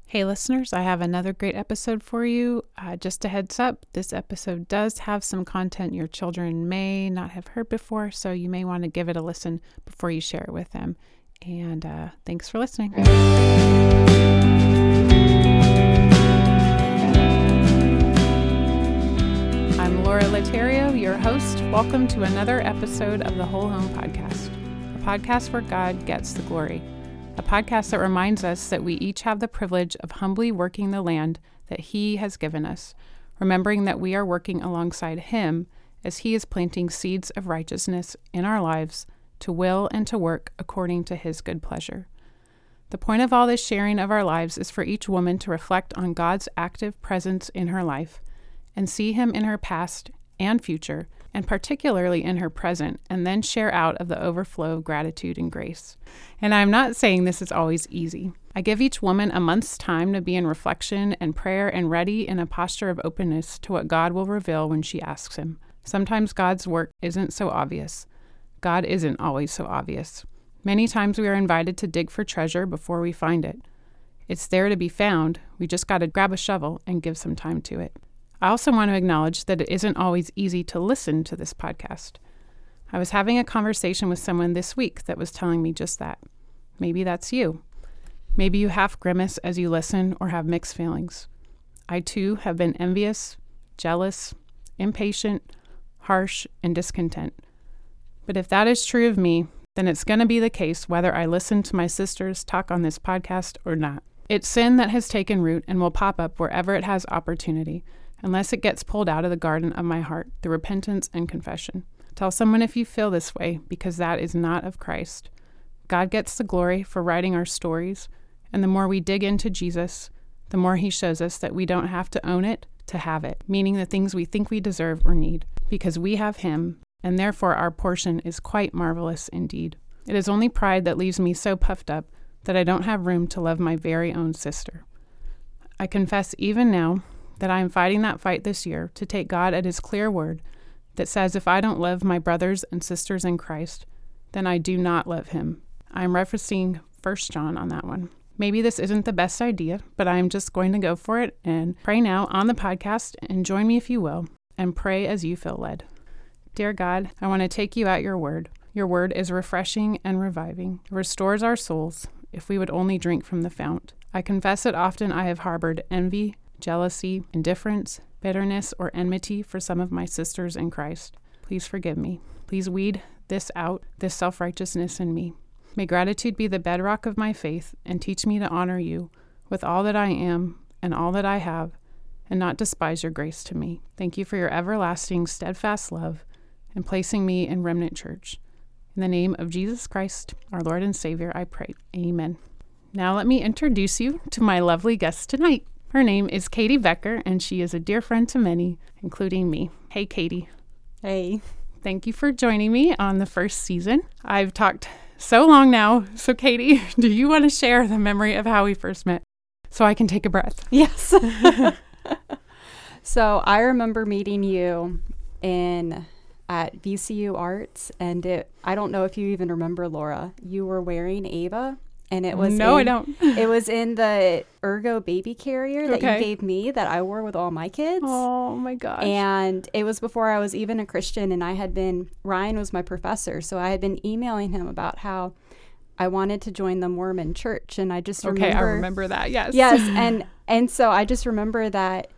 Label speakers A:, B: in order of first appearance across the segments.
A: Hey listeners, I have another great episode for you. Just a heads up, this episode does have some content your children may not have heard before, so you may want to give it a listen before you share it with them. And thanks for listening. I'm Laura Laterio, your host. Welcome to another episode of the Whole Home Podcast, a podcast where God gets the glory. A podcast that reminds us that we each have the privilege of humbly working the land that He has given us, remembering that we are working alongside Him as He is planting seeds of righteousness in our lives to will and to work according to His good pleasure. The point of all this sharing of our lives is for each woman to reflect on God's active presence in her life and see Him in her past and future, and particularly in her present, and then share out of the overflow of gratitude and grace. And I'm not saying this is always easy. I give each woman a month's time to be in reflection and prayer and ready in a posture of openness to what God will reveal when she asks Him. Sometimes God's work isn't so obvious. God isn't always so obvious. Many times we are invited to dig for treasure before we find it. It's there to be found. We just got to grab a shovel and give some time to it. I also want to acknowledge that it isn't always easy to listen to this podcast. I was having a conversation with someone this week that was telling me just that. Maybe that's you. Maybe you half grimace as you listen or have mixed feelings. I too have been envious, jealous, impatient, harsh, and discontent. But if that is true of me, then it's going to be the case whether I listen to my sisters talk on this podcast or not. It's sin that has taken root and will pop up wherever it has opportunity, unless it gets pulled out of the garden of my heart through repentance and confession. Tell someone if you feel this way, because that is not of Christ. God gets the glory for writing our stories, and the more we dig into Jesus, the more He shows us that we don't have to own it to have it, meaning the things we think we deserve or need, because we have Him, and therefore our portion is quite marvelous indeed. It is only pride that leaves me so puffed up that I don't have room to love my very own sister. I confess even now that I am fighting that fight this year to take God at His clear word that says if I don't love my brothers and sisters in Christ, then I do not love Him. I am referencing 1 John on that one. Maybe this isn't the best idea, but I am just going to go for it and pray now on the podcast, and join me if you will, and pray as you feel led. Dear God, I want to take you at your word. Your word is refreshing and reviving. It restores our souls if we would only drink from the fount. I confess that often I have harbored envy, jealousy, indifference, bitterness, or enmity for some of my sisters in Christ. Please forgive me. Please weed this out, this self-righteousness in me. May gratitude be the bedrock of my faith and teach me to honor you with all that I am and all that I have, and not despise your grace to me. Thank you for your everlasting, steadfast love and placing me in Remnant Church. In the name of Jesus Christ, our Lord and Savior, I pray. Amen. Now let me introduce you to my lovely guest tonight. Her name is Katie Becker, and she is a dear friend to many, including me. Hey, Katie.
B: Hey.
A: Thank you for joining me on the first season. I've talked so long now. So, Katie, do you want to share the memory of how we first met so I can take a breath?
B: Yes. So I remember meeting you at VCU Arts, and I don't know if you even remember, Laura. You were wearing Ava. And it was
A: I don't.
B: It was in the Ergo baby carrier that you gave me that I wore with all my kids.
A: Oh my gosh.
B: And it was before I was even a Christian, and Ryan was my professor, so I had been emailing him about how I wanted to join the Mormon church, and I just remember.
A: Okay, I remember that. Yes.
B: Yes, and so I just remember that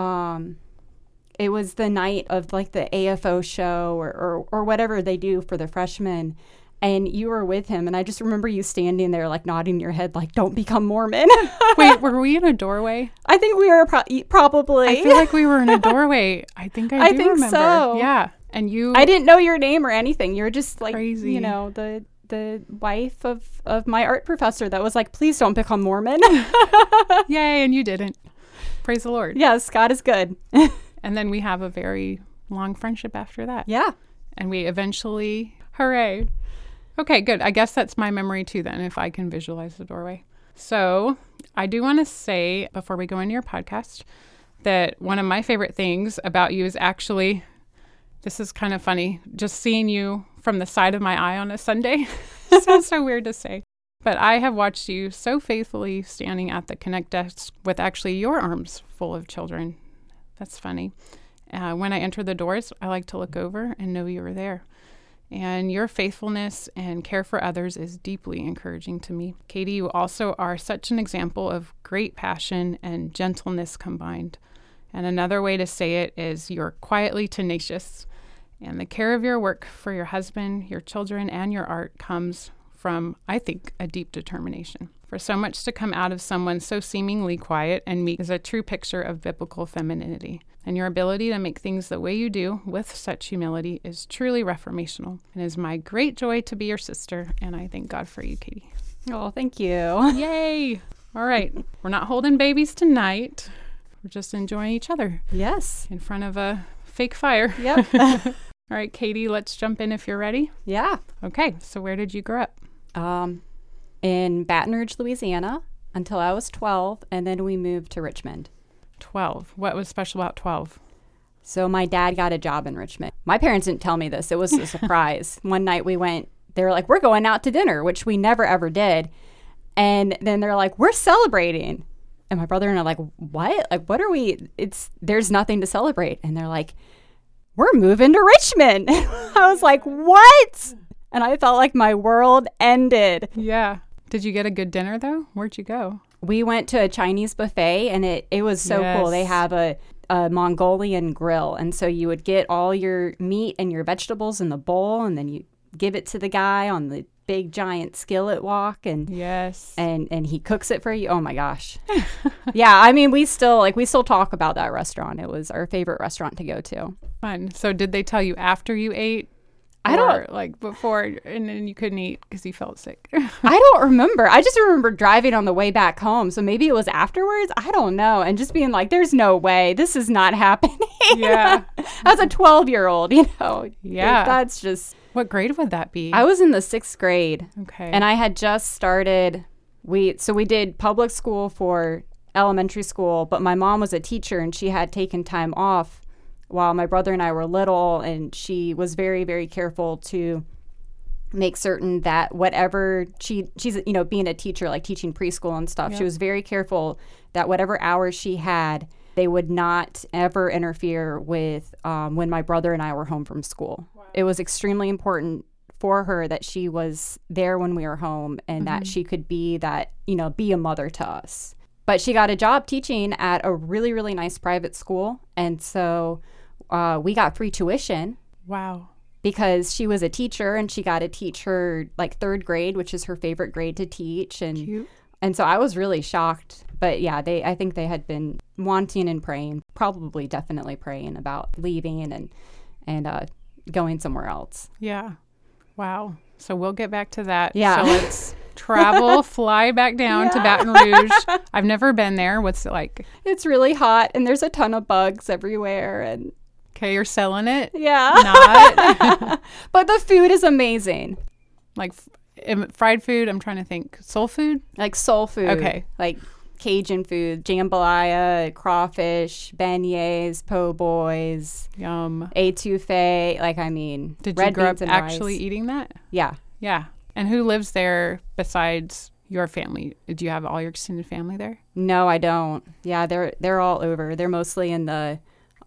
B: it was the night of like the AFO show or whatever they do for the freshmen. And you were with him, and I just remember you standing there, like, nodding your head, like, don't become Mormon.
A: Wait, were we in a doorway?
B: I think we were probably.
A: I feel like we were in a doorway. I think I do remember.
B: So.
A: Yeah. And you...
B: I didn't know your name or anything. You were just, like,
A: crazy.
B: You know, the wife of my art professor that was like, please don't become Mormon.
A: Yay, and you didn't. Praise the Lord.
B: Yes, God is good.
A: And then we have a very long friendship after that.
B: Yeah.
A: And we eventually... Hooray. Okay, good. I guess that's my memory too then, if I can visualize the doorway. So I do want to say, before we go into your podcast, that one of my favorite things about you is actually, this is kind of funny, just seeing you from the side of my eye on a Sunday. Sounds so weird to say. But I have watched you so faithfully standing at the Connect desk with actually your arms full of children. That's funny. When I enter the doors, I like to look over and know you were there. And your faithfulness and care for others is deeply encouraging to me. Katie, you also are such an example of great passion and gentleness combined. And another way to say it is you're quietly tenacious. And the care of your work for your husband, your children, and your art comes from, I think, a deep determination. For so much to come out of someone so seemingly quiet and meek is a true picture of biblical femininity. And your ability to make things the way you do with such humility is truly reformational. It is my great joy to be your sister, and I thank God for you, Katie.
B: Oh, thank you.
A: Yay! All right. We're not holding babies tonight. We're just enjoying each other.
B: Yes.
A: In front of a fake fire.
B: Yep.
A: All right, Katie, let's jump in if you're ready.
B: Yeah.
A: Okay. So where did you grow up?
B: In Baton Rouge, Louisiana, until I was 12, and then we moved to Richmond.
A: 12. What was special about 12?
B: So my dad got a job in Richmond. My parents didn't tell me this. It was a surprise. One night we went, they were like, we're going out to dinner, which we never ever did. And then they're like, we're celebrating. And my brother and I are like, what? Like, what are we? There's nothing to celebrate. And they're like, we're moving to Richmond. I was like, what? And I felt like my world ended.
A: Yeah. Did you get a good dinner, though? Where'd you go?
B: We went to a Chinese buffet, and it was so cool. They have a Mongolian grill. And so you would get all your meat and your vegetables in the bowl, and then you give it to the guy on the big giant skillet wok. And
A: yes.
B: And he cooks it for you. Oh, my gosh. Yeah, I mean, we still talk about that restaurant. It was our favorite restaurant to go to.
A: Fun. So did they tell you after you ate?
B: I don't
A: like before, and then you couldn't eat because you felt sick.
B: I don't remember. I just remember driving on the way back home. So maybe it was afterwards. I don't know. And just being like, there's no way this is not happening.
A: Yeah.
B: As a 12-year-old,
A: Yeah.
B: That's just.
A: What grade would that be?
B: I was in the 6th grade.
A: Okay.
B: And I had just started. We did public school for elementary school, but my mom was a teacher and she had taken time off while my brother and I were little, and she was very, very careful to make certain that whatever she's being a teacher, like teaching preschool and stuff, She was very careful that whatever hours she had, they would not ever interfere with when my brother and I were home from school. Wow. It was extremely important for her that she was there when we were home and that she could be a mother to us. But she got a job teaching at a really, really nice private school, and so we got free tuition.
A: Wow.
B: Because she was a teacher and she got to teach her like 3rd grade, which is her favorite grade to teach. And
A: Cute.
B: And so I was really shocked. But yeah, I think they had been wanting and praying, definitely praying about leaving and going somewhere else.
A: Yeah. Wow. So we'll get back to that.
B: Yeah.
A: So let's fly back down to Baton Rouge. I've never been there. What's it like?
B: It's really hot and there's a ton of bugs everywhere. And
A: okay, you're selling it?
B: Yeah.
A: Not?
B: But the food is amazing.
A: Like fried food? I'm trying to think. Soul food?
B: Like soul food.
A: Okay.
B: Like Cajun food, jambalaya, crawfish, beignets, po' boys.
A: Yum.
B: Etouffee.
A: Did
B: red
A: you grow
B: beans
A: up
B: and
A: actually
B: rice.
A: eating that?
B: Yeah.
A: Yeah. And who lives there besides your family? Do you have all your extended family there?
B: No, I don't. Yeah, they're all over. They're mostly in the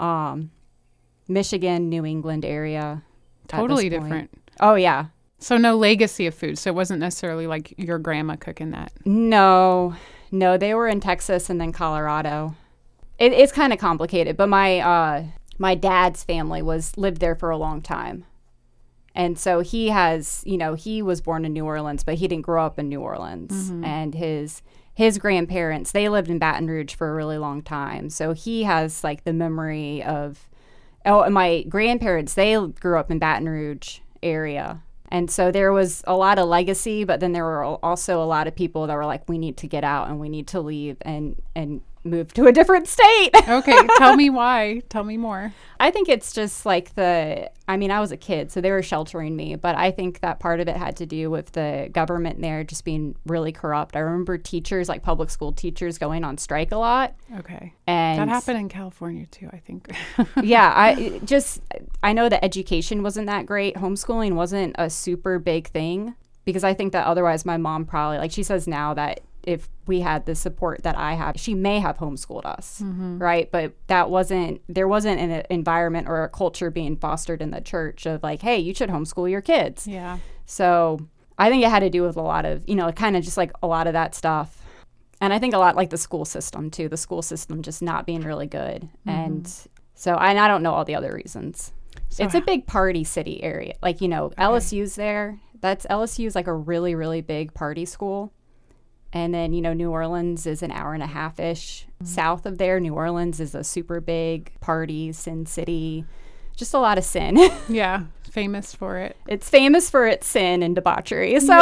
B: Michigan, New England area.
A: Totally different.
B: Oh, yeah.
A: So no legacy of food. So it wasn't necessarily like your grandma cooking that.
B: No, they were in Texas and then Colorado. It's kind of complicated, but my dad's family lived there for a long time. And so he was born in New Orleans, but he didn't grow up in New Orleans. Mm-hmm. And his grandparents, they lived in Baton Rouge for a really long time. So he has like the memory of, and my grandparents, they grew up in Baton Rouge area. And so there was a lot of legacy, but then there were also a lot of people that were like, we need to get out and we need to leave and move to a different state.
A: Okay, tell me why. Tell me more.
B: I think it's just like I was a kid, so they were sheltering me, but I think that part of it had to do with the government there just being really corrupt. I remember teachers, like public school teachers, going on strike a lot.
A: Okay.
B: And
A: that happened in California too, I think.
B: Yeah, I know that education wasn't that great. Homeschooling wasn't a super big thing. because I think that otherwise my mom probably, like she says now that if we had the support that I have, she may have homeschooled us, right? But there wasn't an environment or a culture being fostered in the church of like, hey, you should homeschool your kids.
A: Yeah.
B: So I think it had to do with a lot of, kind of just like a lot of that stuff. And I think a lot like the school system too, the school system just not being really good. And so I don't know all the other reasons. So it's a big party city area. Like, LSU's there. LSU's like a really, really big party school. And then, New Orleans is an hour and a half-ish south of there. New Orleans is a super big party, sin city, just a lot of sin.
A: Yeah, famous for it.
B: It's famous for its sin and debauchery. So,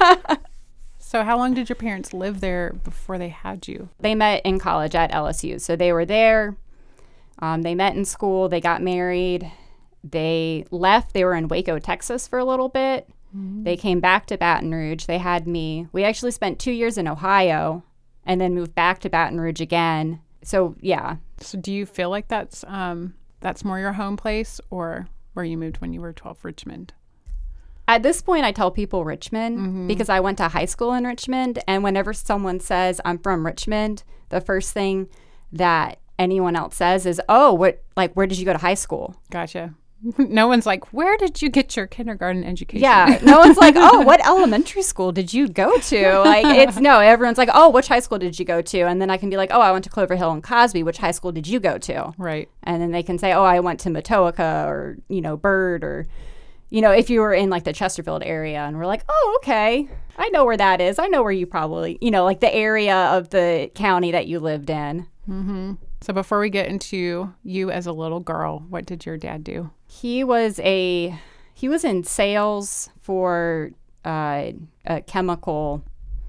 A: So how long did your parents live there before they had you?
B: They met in college at LSU. So they were there. They met in school. They got married. They left. They were in Waco, Texas for a little bit. They came back to Baton Rouge. They had me. We actually spent 2 years in Ohio and then moved back to Baton Rouge again. So, yeah.
A: So do you feel like that's more your home place, or where you moved when you were 12, Richmond?
B: At this point, I tell people Richmond because I went to high school in Richmond. And whenever someone says I'm from Richmond, the first thing that anyone else says is, oh, where did you go to high school?
A: Gotcha. No one's like, where did you get your kindergarten education?
B: Yeah. No one's like, oh, what elementary school did you go to? Like, everyone's like, oh, which high school did you go to? And then I can be like, oh, I went to Clover Hill and Cosby. Which high school did you go to?
A: Right.
B: And then they can say, oh, I went to Matoaka or, Byrd or, if you were in like the Chesterfield area, and we're like, oh, okay. I know where that is. I know where you probably, like the area of the county that you lived in.
A: Mm-hmm. So before we get into you as a little girl, what did your dad do?
B: He was in sales for a chemical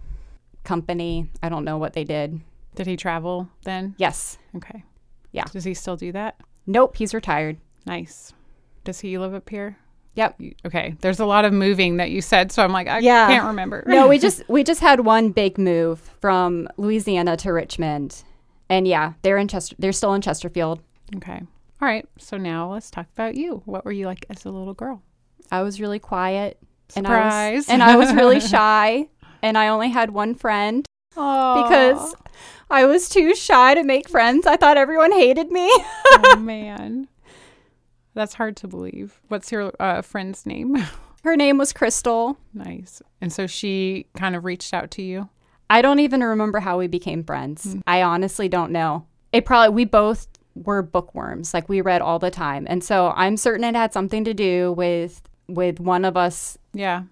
B: company. I don't know what they did.
A: Did he travel then?
B: Yes.
A: Okay.
B: Yeah.
A: Does he still do that?
B: Nope. He's retired.
A: Nice. Does he live up here?
B: Yep.
A: Okay. There's a lot of moving that you said, so I'm like, I can't remember.
B: No, we just had one big move from Louisiana to Richmond. And yeah, they're still in Chesterfield.
A: Okay. All right. So now let's talk about you. What were you like as a little girl?
B: I was really quiet.
A: Surprise.
B: And I was really shy. And I only had one friend.
A: Aww.
B: Because I was too shy to make friends. I thought everyone hated me.
A: Oh, man. That's hard to believe. What's your friend's name?
B: Her name was Crystal.
A: Nice. And so she kind of reached out to you?
B: I don't even remember how we became friends. I honestly don't know. We both were bookworms. Like, we read all the time. And so I'm certain it had something to do with one of us.
A: Yeah.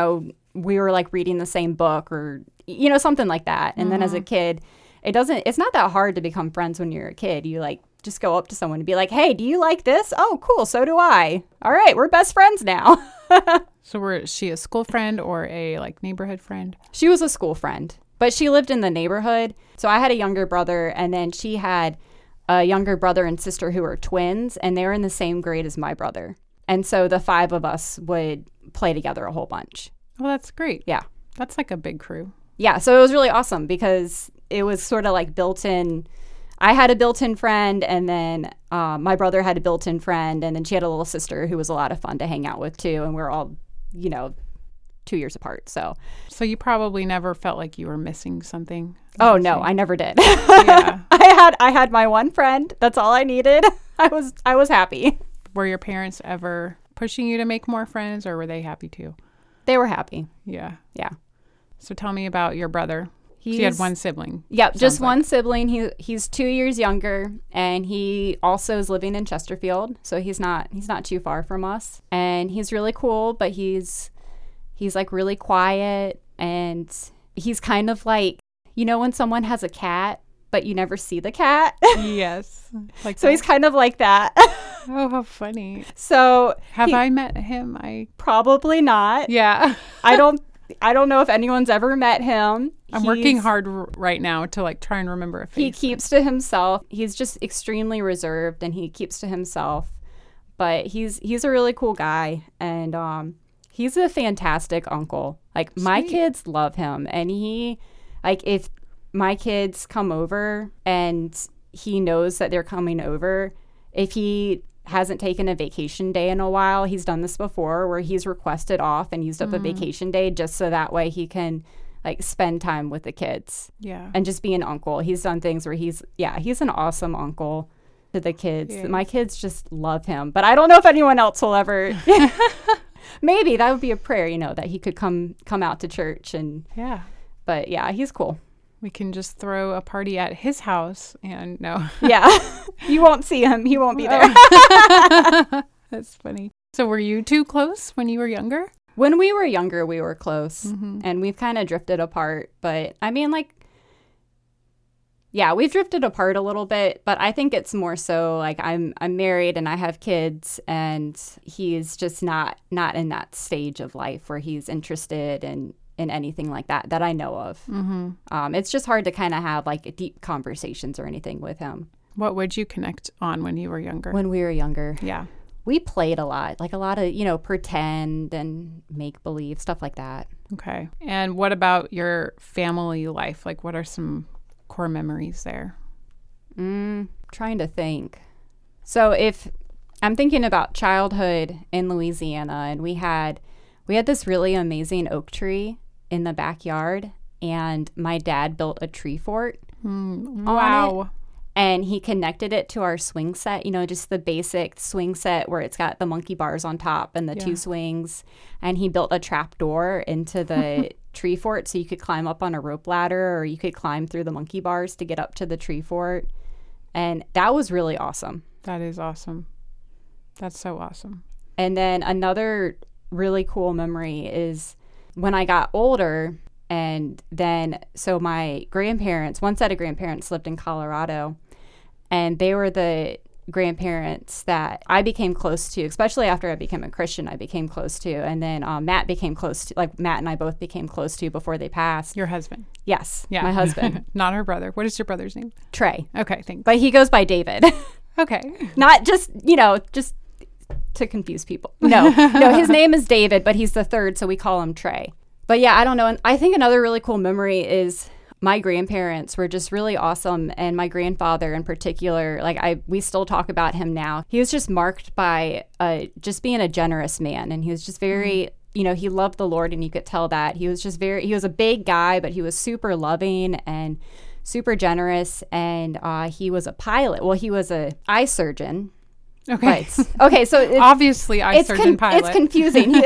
B: We were like reading the same book or, something like that. And then as a kid, it's not that hard to become friends when you're a kid. You like just go up to someone and be like, hey, do you like this? Oh, cool. So do I. All right. We're best friends now.
A: So was she a school friend or a like neighborhood friend?
B: She was a school friend. But she lived in the neighborhood. So I had a younger brother, and then she had a younger brother and sister who were twins, and they were in the same grade as my brother. And so the five of us would play together a whole bunch.
A: Well, that's great.
B: Yeah.
A: That's like a big crew.
B: Yeah. So it was really awesome because it was sort of like built-in. I had a built-in friend, and then my brother had a built-in friend, and then she had a little sister who was a lot of fun to hang out with too. And we're all, 2 years apart. So
A: you probably never felt like you were missing something.
B: Oh no, I never did.
A: Yeah.
B: I had my one friend. That's all I needed. I was happy.
A: Were your parents ever pushing you to make more friends, or were they happy too?
B: They were happy.
A: Yeah.
B: Yeah.
A: So tell me about your brother. So you had one sibling.
B: Yep, just one sibling. He's 2 years younger, and he also is living in Chesterfield, so he's not too far from us. And he's really cool, but he's like really quiet, and he's kind of like, when someone has a cat but you never see the cat.
A: Yes. Like
B: so he's kind of like that.
A: Oh, how funny.
B: So
A: have I met him?
B: Probably not.
A: Yeah.
B: I don't know if anyone's ever met him.
A: I'm working hard right now to like try and remember a face.
B: He keeps to himself. He's just extremely reserved, and he keeps to himself. But he's a really cool guy, and he's a fantastic uncle. Like, sweet. My kids love him, and if my kids come over and he knows that they're coming over, if he hasn't taken a vacation day in a while. He's done this before where he's requested off and used up a vacation day just so that way he can like spend time with the kids.
A: Yeah.
B: And just be an uncle. He's done things where he's an awesome uncle to the kids.
A: Yes.
B: My kids just love him. But I don't know if anyone else will ever. Maybe that would be a prayer, that he could come out to church
A: Yeah.
B: But yeah, he's cool.
A: We can just throw a party at his house and no.
B: Yeah. You won't see him. He won't be there.
A: That's funny. So were you two close when you were younger?
B: When we were younger, we were close,
A: Mm-hmm.
B: and we've kind of drifted apart. But I mean, we've drifted apart a little bit. But I think it's more so like I'm married and I have kids, and he's just not in that stage of life where he's interested in anything like that I know of.
A: Mm-hmm.
B: It's just hard to kind of have like deep conversations or anything with him.
A: What would you connect on when you were younger?
B: When we were younger,
A: Yeah.
B: we played a lot, like a lot of pretend and make believe, stuff like that.
A: Okay. And what about your family life? Like, what are some core memories there?
B: Trying to think. So if I'm thinking about childhood in Louisiana, and we had this really amazing oak tree in the backyard, and my dad built a tree fort.
A: Wow.
B: And he connected it to our swing set, just the basic swing set where it's got the monkey bars on top and the two swings. And he built a trap door into the tree fort so you could climb up on a rope ladder, or you could climb through the monkey bars to get up to the tree fort. And that was really awesome.
A: That is awesome. That's so awesome.
B: And then another really cool memory is when I got older, and then so my grandparents, one set of grandparents lived in Colorado, and they were the grandparents that I became close to, especially after I became a Christian. I became close to, and then Matt became close to, like Matt and I both became close to before they passed.
A: Your husband?
B: Yes,
A: Yeah.
B: my husband.
A: Not her brother. What is your brother's name?
B: Trey.
A: Okay, thanks.
B: But he goes by David.
A: Okay.
B: Not just, just to confuse people. No, his name is David, but he's the third, so we call him Trey. But yeah, I don't know. And I think another really cool memory is my grandparents were just really awesome. And my grandfather in particular, we still talk about him now. He was just marked by just being a generous man. And he was just very, he loved the Lord, and you could tell that. He was just he was a big guy, but he was super loving and super generous. And he was a pilot. Well, he was an eye surgeon.
A: Okay.
B: Okay, so
A: obviously eye surgeon pilot.
B: It's confusing.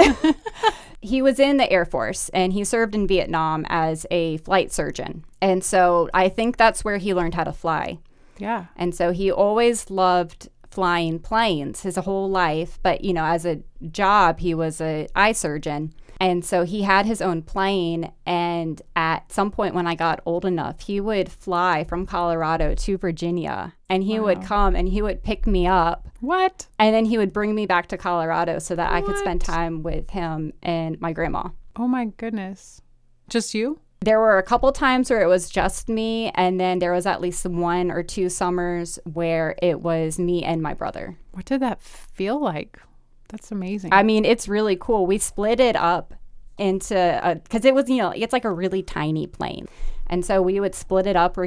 B: He was in the Air Force, and he served in Vietnam as a flight surgeon. And so I think that's where he learned how to fly.
A: Yeah.
B: And so he always loved flying planes his whole life. But, as a job, he was an eye surgeon. And so he had his own plane. And at some point when I got old enough, he would fly from Colorado to Virginia. And he would come and he would pick me up.
A: What?
B: And then he would bring me back to Colorado so that I could spend time with him and my grandma.
A: Oh my goodness. Just you?
B: There were a couple times where it was just me, and then there was at least 1 or 2 summers where it was me and my brother.
A: What did that feel like? That's amazing.
B: I mean, it's really cool. We split it up into, because it was, it's like a really tiny plane. And so we would split it up where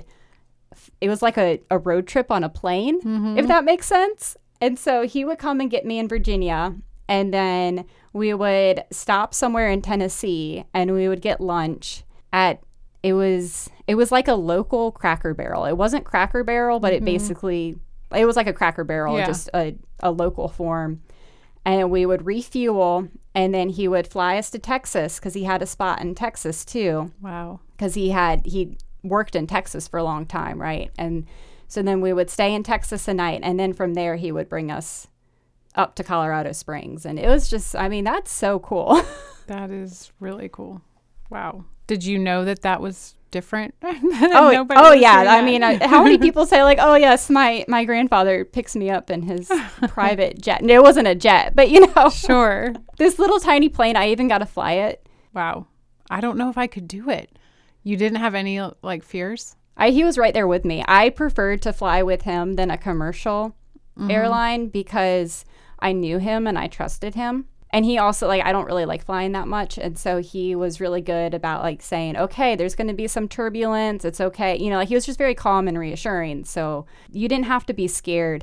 B: it was like a road trip on a plane, if that makes sense. And so he would come and get me in Virginia, and then we would stop somewhere in Tennessee, and we would get lunch at, it was like a local Cracker Barrel. It wasn't Cracker Barrel, but it was like a Cracker Barrel, just a local form. And we would refuel, and then he would fly us to Texas because he had a spot in Texas too.
A: Wow.
B: Because he worked in Texas for a long time, right? And so then we would stay in Texas a night, and then from there he would bring us up to Colorado Springs. And it was just, I mean, that's so cool.
A: That is really cool. Wow. Did you know that was different?
B: Oh yeah. I mean, how many people say like, oh yes, my grandfather picks me up in his private jet. And it wasn't a jet, but
A: Sure.
B: This little tiny plane, I even got to fly it.
A: Wow. I don't know if I could do it. You didn't have any fears?
B: He was right there with me. I preferred to fly with him than a commercial airline because I knew him and I trusted him. And he also, I don't really like flying that much. And so he was really good about, saying, okay, there's going to be some turbulence. It's okay. He was just very calm and reassuring. So you didn't have to be scared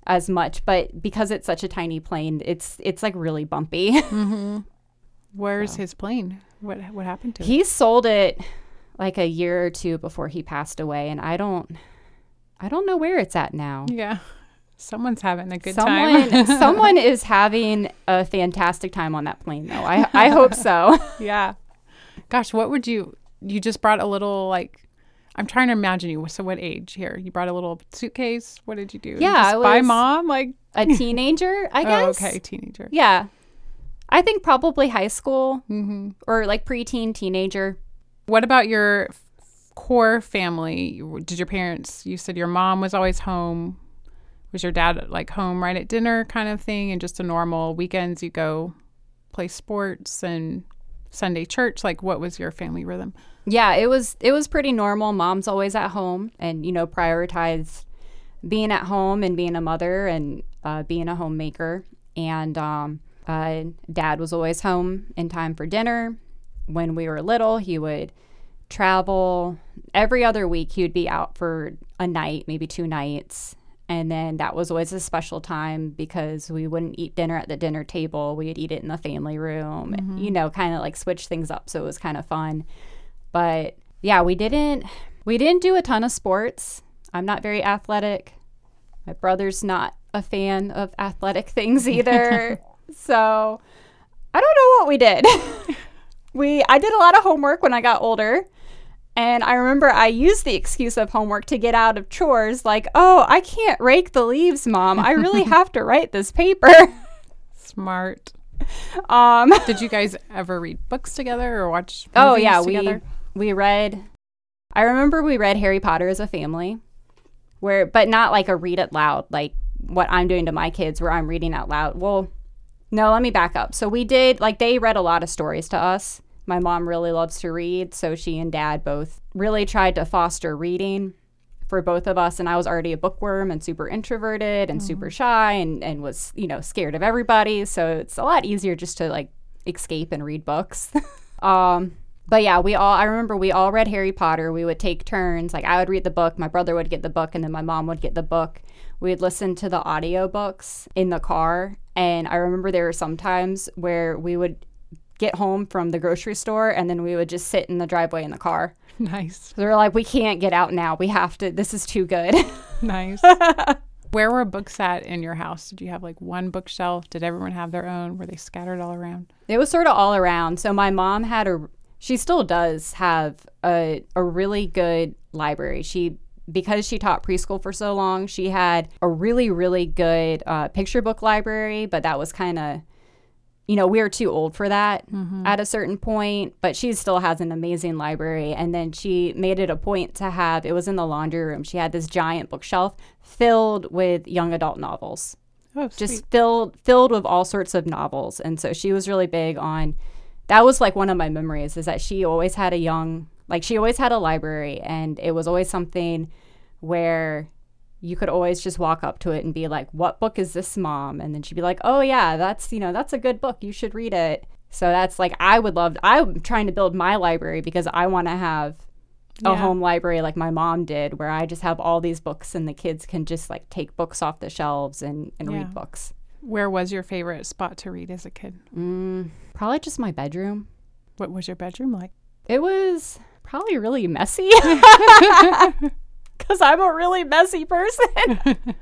B: as much, but because it's such a tiny plane, it's like really bumpy.
A: Where's his plane? What happened to it?
B: He sold it like a year or two before he passed away, and I don't know where it's at now.
A: Yeah. Someone's having a good time.
B: Someone is having a fantastic time on that plane, though. I hope so.
A: Yeah. Gosh, what would you just brought a little, like, I'm trying to imagine you. So what age here? You brought a little suitcase. What did you do?
B: Yeah.
A: Just by mom? Like
B: a teenager, I guess.
A: Oh, okay. Teenager.
B: Yeah. I think probably high school or like preteen, teenager.
A: What about your core family? Did your parents, you said your mom was always home. Was your dad like home right at dinner kind of thing? And just a normal weekends you go play sports and Sunday church? Like what was your family rhythm?
B: Yeah, it was pretty normal. Mom's always at home and, prioritized being at home and being a mother and being a homemaker. And dad was always home in time for dinner. When we were little, he would travel. Every other week, he would be out for a night, maybe 2 nights. And then that was always a special time because we wouldn't eat dinner at the dinner table. We'd eat it in the family room, kind of like switch things up. So it was kind of fun. But yeah, we didn't do a ton of sports. I'm not very athletic. My brother's not a fan of athletic things either. So I don't know what we did. I did a lot of homework when I got older. And I remember I used the excuse of homework to get out of chores like, oh, I can't rake the leaves, Mom. I really have to write this paper.
A: Smart. Did you guys ever read books together or watch movies together?
B: We read, I remember we read Harry Potter as a family, but not like a read it loud, like what I'm doing to my kids where I'm reading out loud. Well, no, let me back up. So we did, like they read a lot of stories to us. My mom really loves to read, so she and dad both really tried to foster reading for both of us. And I was already a bookworm and super introverted and super shy and was, scared of everybody. So it's a lot easier just to like escape and read books. But yeah, I remember we all read Harry Potter. We would take turns. Like I would read the book, my brother would get the book, and then my mom would get the book. We would listen to the audiobooks in the car. And I remember there were some times where we would get home from the grocery store and then we would just sit in the driveway in the car.
A: Nice.
B: So they're like, we can't get out now. We have to. This is too good. Nice.
A: Where were books at in your house? Did you have like one bookshelf? Did everyone have their own? Were they scattered all around?
B: It was sort of all around. So my mom she still does have a really good library. Because she taught preschool for so long, she had a really, really good picture book library, but that was kind of, we were too old for that at a certain point, but she still has an amazing library. And then she made it a point to have, it was in the laundry room, she had this giant bookshelf filled with young adult novels.
A: Oh, sweet.
B: Just filled with all sorts of novels. And so she was really big on, that was like one of my memories, is that she always had she always had a library, and it was always something where you could always just walk up to it and be like, what book is this, Mom? And then she'd be like, oh yeah, that's a good book. You should read it. So that's like, I'm trying to build my library because I want to have a home library like my mom did, where I just have all these books and the kids can just like take books off the shelves and read books.
A: Where was your favorite spot to read as a kid?
B: Probably just my bedroom.
A: What was your bedroom like?
B: It was probably really messy. Because I'm a really messy person.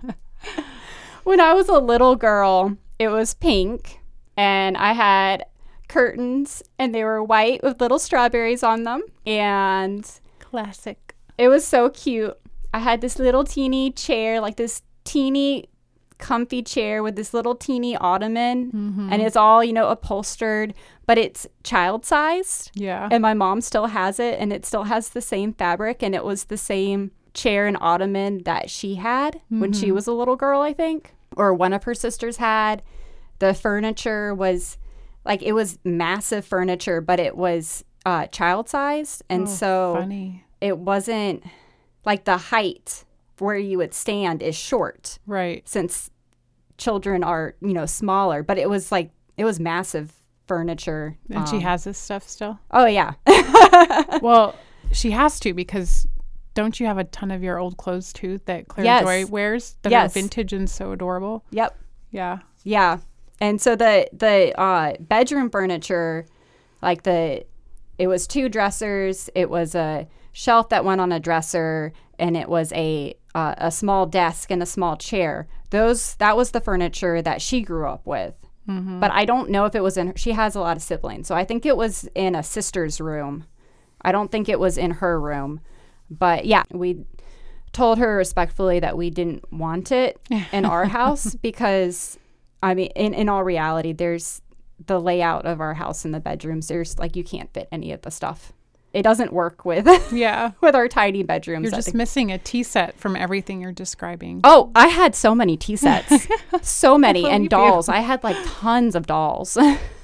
B: When I was a little girl, it was pink, and I had curtains, and they were white with little strawberries on them, and
A: classic.
B: It was so cute. I had this little teeny chair, like this teeny comfy chair with this little teeny ottoman, and it's all, upholstered, but it's child-sized.
A: Yeah.
B: And my mom still has it, and it still has the same fabric, and it was the same chair and ottoman that she had when she was a little girl, I think, or one of her sisters had. The furniture was like, it was massive furniture, but it was child-sized, and
A: funny.
B: It wasn't like the height where you would stand is short,
A: right?
B: Since children are smaller, but it was massive furniture.
A: And she has this stuff still?
B: Oh yeah.
A: Well, she has to, because don't you have a ton of your old clothes too that Claire
B: Yes.
A: Joy wears that
B: Yes.
A: are vintage and so adorable?
B: Yep.
A: Yeah.
B: Yeah. And so the bedroom furniture, like it was 2 dressers, it was a shelf that went on a dresser, and it was a small desk and a small chair. That was the furniture that she grew up with.
A: Mm-hmm.
B: But I don't know if it was she has a lot of siblings. So I think it was in a sister's room. I don't think it was in her room. But yeah, we told her respectfully that we didn't want it in our house because, I mean, in all reality, there's the layout of our house in the bedrooms. There's like, you can't fit any of the stuff. It doesn't work with
A: Yeah.
B: with our tiny bedrooms.
A: You're just missing a tea set from everything you're describing.
B: Oh, I had so many tea sets. So many.
A: believe
B: And dolls. I had like tons of dolls.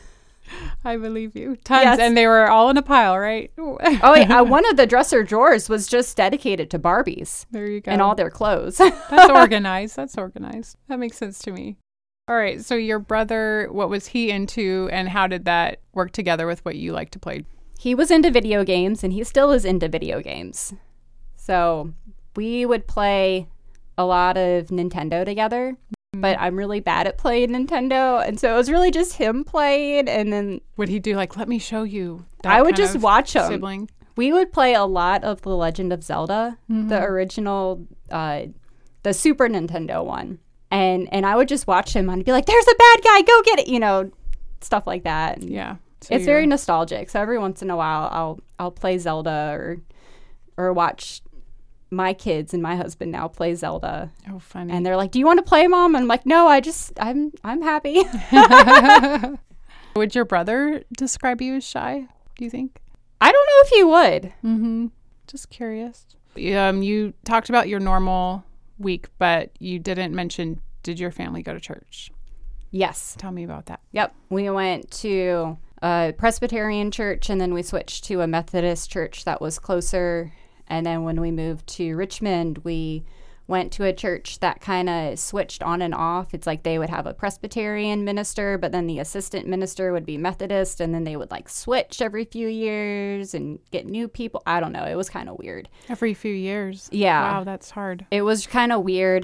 A: I believe you. Tons.
B: Yes.
A: And they were all in a pile, right?
B: Oh, yeah. One of the dresser drawers was just dedicated to Barbies
A: There you go.
B: and all their clothes.
A: That's organized. That's organized. That makes sense to me. All right. So your brother, what was he into, and how did that work together with what you like to play?
B: He was into video games, and he still is into video games. So we would play a lot of Nintendo together, but I'm really bad at playing Nintendo. And so it was really just him playing. And then
A: Would he do like, let me show you? That
B: I would
A: kind
B: just
A: of
B: watch him.
A: Sibling.
B: We would play a lot of The Legend of Zelda, the original, the Super Nintendo one. And I would just watch him and I'd be like, there's a bad guy, go get it, stuff like that. And
A: Yeah. So
B: it's very nostalgic. So every once in a while I'll play Zelda or watch my kids and my husband now play Zelda.
A: Oh, funny.
B: And they're like, do you want to play, Mom? And I'm like, no, I'm happy.
A: Would your brother describe you as shy, do you think?
B: I don't know if he would.
A: Mm-hmm. Just curious. You talked about your normal week, but you didn't mention, did your family go to church?
B: Yes.
A: Tell me about that.
B: Yep. We went to a Presbyterian church, and then we switched to a Methodist church that was closer. And then when we moved to Richmond, we went to a church that kind of switched on and off. It's like they would have a Presbyterian minister, but then the assistant minister would be Methodist, and then they would like switch every few years and get new people. I don't know. It was kind of weird.
A: Every few years.
B: Yeah.
A: Wow, that's hard.
B: It was kind of weird.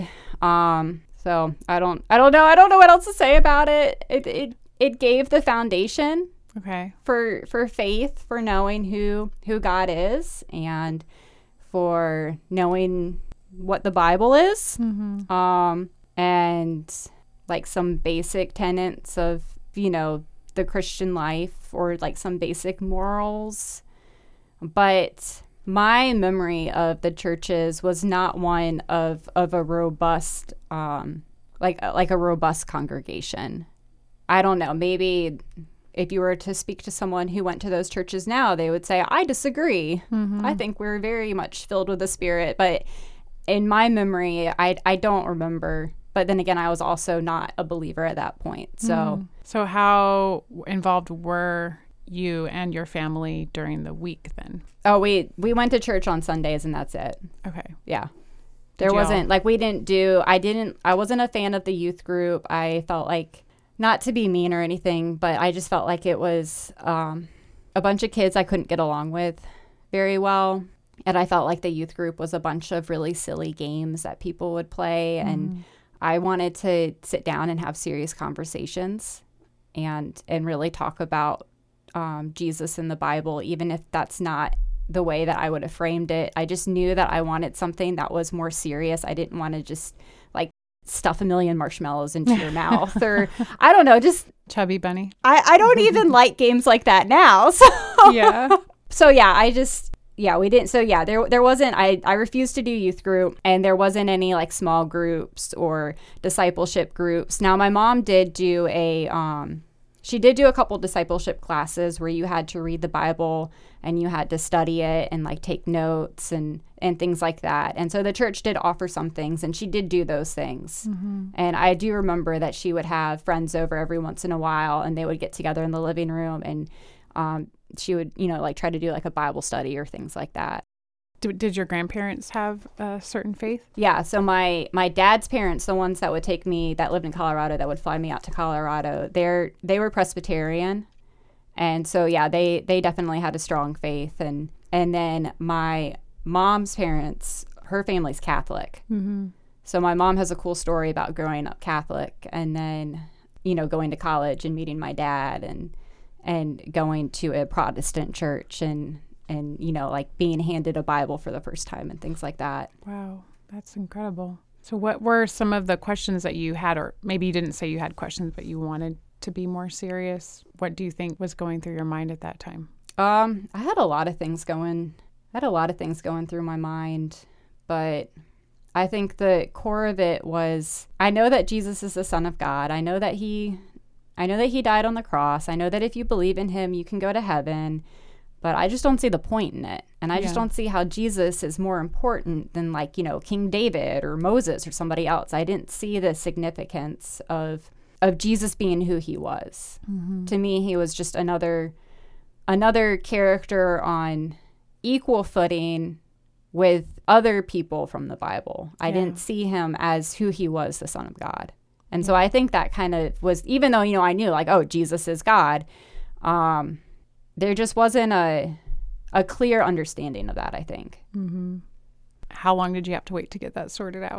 B: So I don't know. I don't know what else to say about it. It gave the foundation
A: Okay.
B: for faith, for knowing who God is, and for knowing what the Bible is, and like some basic tenets of the Christian life, or like some basic morals. But my memory of the churches was not one of a robust like a robust congregation. I don't know, maybe if you were to speak to someone who went to those churches now, they would say, I disagree. I think we're very much filled with the Spirit. But in my memory, I don't remember. But then again, I was also not a believer at that point.
A: So how involved were you and your family during the week then?
B: Oh, we went to church on Sundays, and that's it.
A: Okay.
B: Yeah. There
A: y'all-
B: wasn't, like, I wasn't a fan of the youth group. I felt like, not to be mean or anything, but I just felt like it was a bunch of kids I couldn't get along with very well. And I felt like the youth group was a bunch of really silly games that people would play. And I wanted to sit down and have serious conversations and really talk about Jesus and the Bible, even if that's not the way that I would have framed it. I just knew that I wanted something that was more serious. I didn't want to just like stuff a million marshmallows into your mouth, or I don't know, just
A: Chubby bunny.
B: I don't even like games like that now. So
A: Yeah.
B: so yeah, we didn't. So yeah, there wasn't, I refused to do youth group, and there wasn't any like small groups or discipleship groups. Now my mom did do she did do a couple discipleship classes where you had to read the Bible and you had to study it and like take notes and things like that. And so the church did offer some things, and she did do those things. And I do remember that she would have friends over every once in a while, and they would get together in the living room, and she would, like try to do like a Bible study or things like that.
A: Did your grandparents have a certain faith?
B: Yeah. So my dad's parents, the ones that would take me, that lived in Colorado, that would fly me out to Colorado, they were Presbyterian. And so, yeah, they definitely had a strong faith. And then my mom's parents, her family's Catholic.
A: Mm-hmm.
B: So my mom has a cool story about growing up Catholic and then, going to college and meeting my dad and going to a Protestant church and like being handed a Bible for the first time and things like that.
A: Wow, that's incredible. So what were some of the questions that you had, or maybe you didn't say you had questions, but you wanted to be more serious? What do you think was going through your mind at that time?
B: I had a lot of things going through my mind, but I think the core of it was, I know that Jesus is the Son of God. I know that he died on the cross. I know that if you believe in him, you can go to heaven, but I just don't see the point in it. And I just don't see how Jesus is more important than King David or Moses or somebody else. I didn't see the significance of Jesus being who he was.
A: Mm-hmm.
B: To me, he was just another character on equal footing with other people from the Bible. I didn't see him as who he was, the Son of God. And so I think that kind of was, even though, I knew Jesus is God, there just wasn't a clear understanding of that, I think.
A: Mm-hmm. How long did you have to wait to get that sorted out?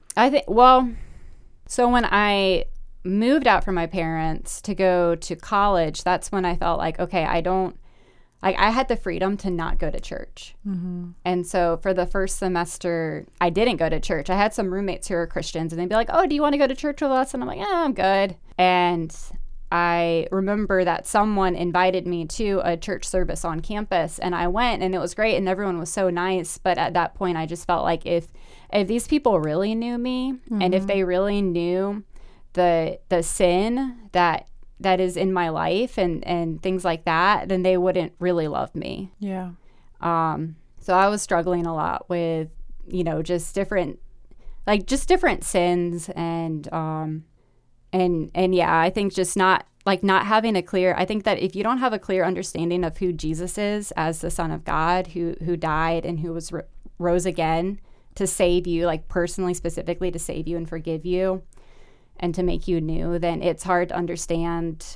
B: So when I moved out from my parents to go to college, that's when I felt like, okay, I had the freedom to not go to church.
A: Mm-hmm.
B: And so for the first semester, I didn't go to church. I had some roommates who were Christians, and they'd be like, oh, do you want to go to church with us? And I'm like, yeah, I'm good. And I remember that someone invited me to a church service on campus, and I went, and it was great, and everyone was so nice. But at that point, I just felt like if these people really knew me,
A: mm-hmm.
B: and if they really knew the sin that is in my life and things like that, then they wouldn't really love me.
A: Yeah.
B: So I was struggling a lot with, just different sins and yeah, I think just not having I think that if you don't have a clear understanding of who Jesus is as the Son of God, who died and who was rose again to save you, personally, specifically to save you and forgive you, and to make you new, then it's hard to understand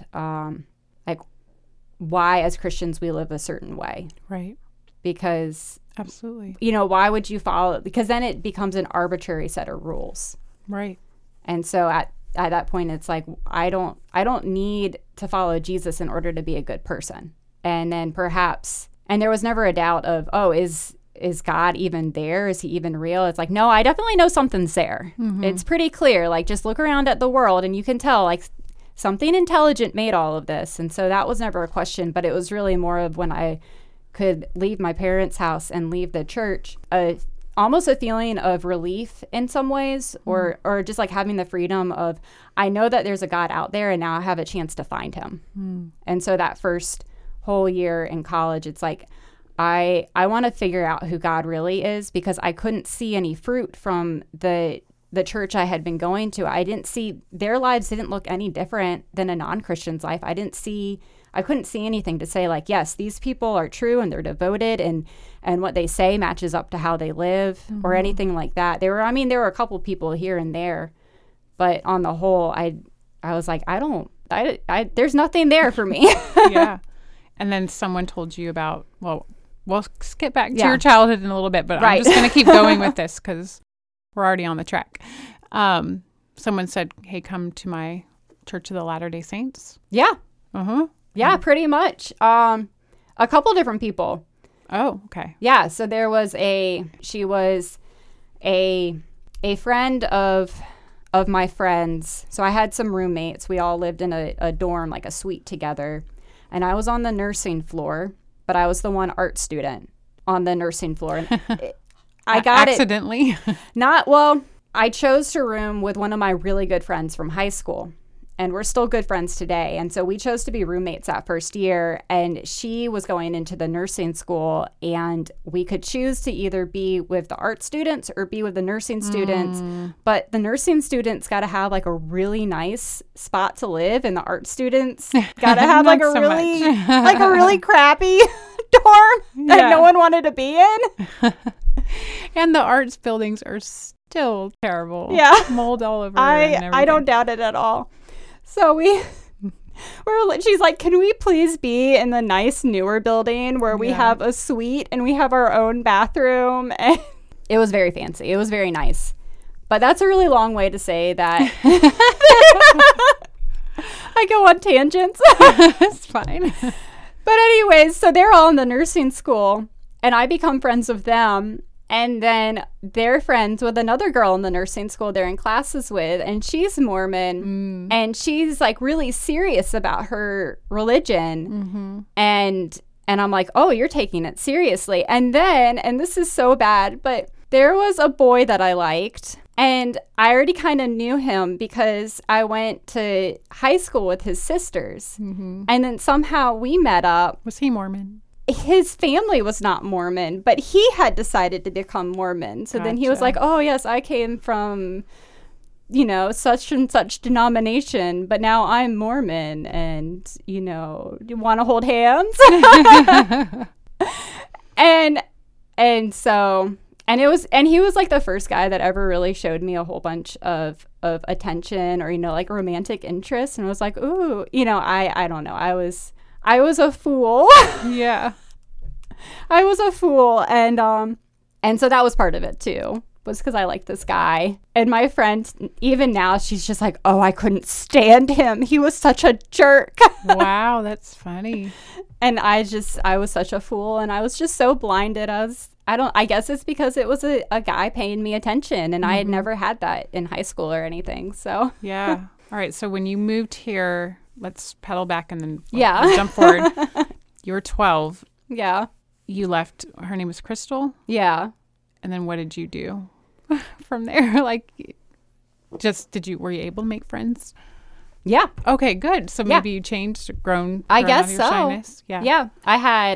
B: why as Christians we live a certain way.
A: Right.
B: Because
A: absolutely.
B: Why would you follow? Because then it becomes an arbitrary set of rules.
A: Right.
B: And so at that point it's like I don't need to follow Jesus in order to be a good person. And then perhaps, and there was never a doubt of, is God even there? Is he even real? It's like, no, I definitely know something's there. Mm-hmm. It's pretty clear. Just look around at the world and you can tell something intelligent made all of this. And so that was never a question, but it was really more of when I could leave my parents' house and leave the church, almost a feeling of relief in some ways, or just having the freedom of, I know that there's a God out there and now I have a chance to find him. Mm. And so that first whole year in college, it's like, I want to figure out who God really is, because I couldn't see any fruit from the church I had been going to. I didn't see, their lives didn't look any different than a non-Christian's life. I couldn't see anything to say yes, these people are true and they're devoted and what they say matches up to how they live, mm-hmm. or anything like that. There were a couple people here and there, but on the whole, I was like, there's nothing there for me.
A: Yeah. And then someone told you about, we'll skip back to your childhood in a little bit, but right. I'm just going to keep going with this because we're already on the track. Someone said, hey, come to my Church of the Latter-day Saints.
B: Yeah.
A: Uh-huh.
B: Yeah, pretty much. A couple different people.
A: Oh, okay.
B: Yeah, so she was a friend of my friends. So I had some roommates. We all lived in a dorm, a suite together. And I was on the nursing floor, but I was the one art student on the nursing floor. And I got
A: accidentally.
B: I chose to room with one of my really good friends from high school, and we're still good friends today. And so we chose to be roommates that first year, and she was going into the nursing school, and we could choose to either be with the art students or be with the nursing students. But the nursing students got to have a really nice spot to live, and the art students got to have a really crappy dorm that no one wanted to be in.
A: And the arts buildings are still terrible.
B: Yeah.
A: Mold all over.
B: I don't doubt it at all. So She's like, can we please be in the nice newer building where we have a suite and we have our own bathroom? And it was very fancy. It was very nice. But that's a really long way to say that I go on tangents.
A: It's fine.
B: But anyways, so they're all in the nursing school and I become friends with them. And then they're friends with another girl in the nursing school they're in classes with, and she's Mormon, and she's like really serious about her religion. And I'm like, oh, you're taking it seriously. And then, and this is so bad, but there was a boy that I liked, and I already kind of knew him because I went to high school with his sisters. And then somehow we met up. Was
A: he Mormon?
B: His family was not Mormon, but he had decided to become Mormon. So then he was like, oh, yes, I came from, such and such denomination, but now I'm Mormon and, do you want to hold hands? and he was like the first guy that ever really showed me a whole bunch of attention or, like romantic interest. And I was like, ooh, I don't know. I was a fool.
A: Yeah.
B: I was a fool. And so that was part of it too, was because I liked this guy. And my friend, even now, she's just like, oh, I couldn't stand him. He was such a jerk.
A: Wow, that's funny.
B: And I was such a fool. And I was just so blinded. I guess it's because it was a guy paying me attention. And I had never had that in high school or anything. So.
A: Yeah. All right. So when you moved here, let's pedal back and then jump forward. You were 12.
B: Yeah.
A: You left. Her name was Crystal.
B: Yeah.
A: And then what did you do from there? Like, were you able to make friends?
B: Yeah.
A: Okay, good. So maybe you changed, grown
B: I guess
A: out of your
B: so.
A: shyness. Yeah.
B: Yeah. I had,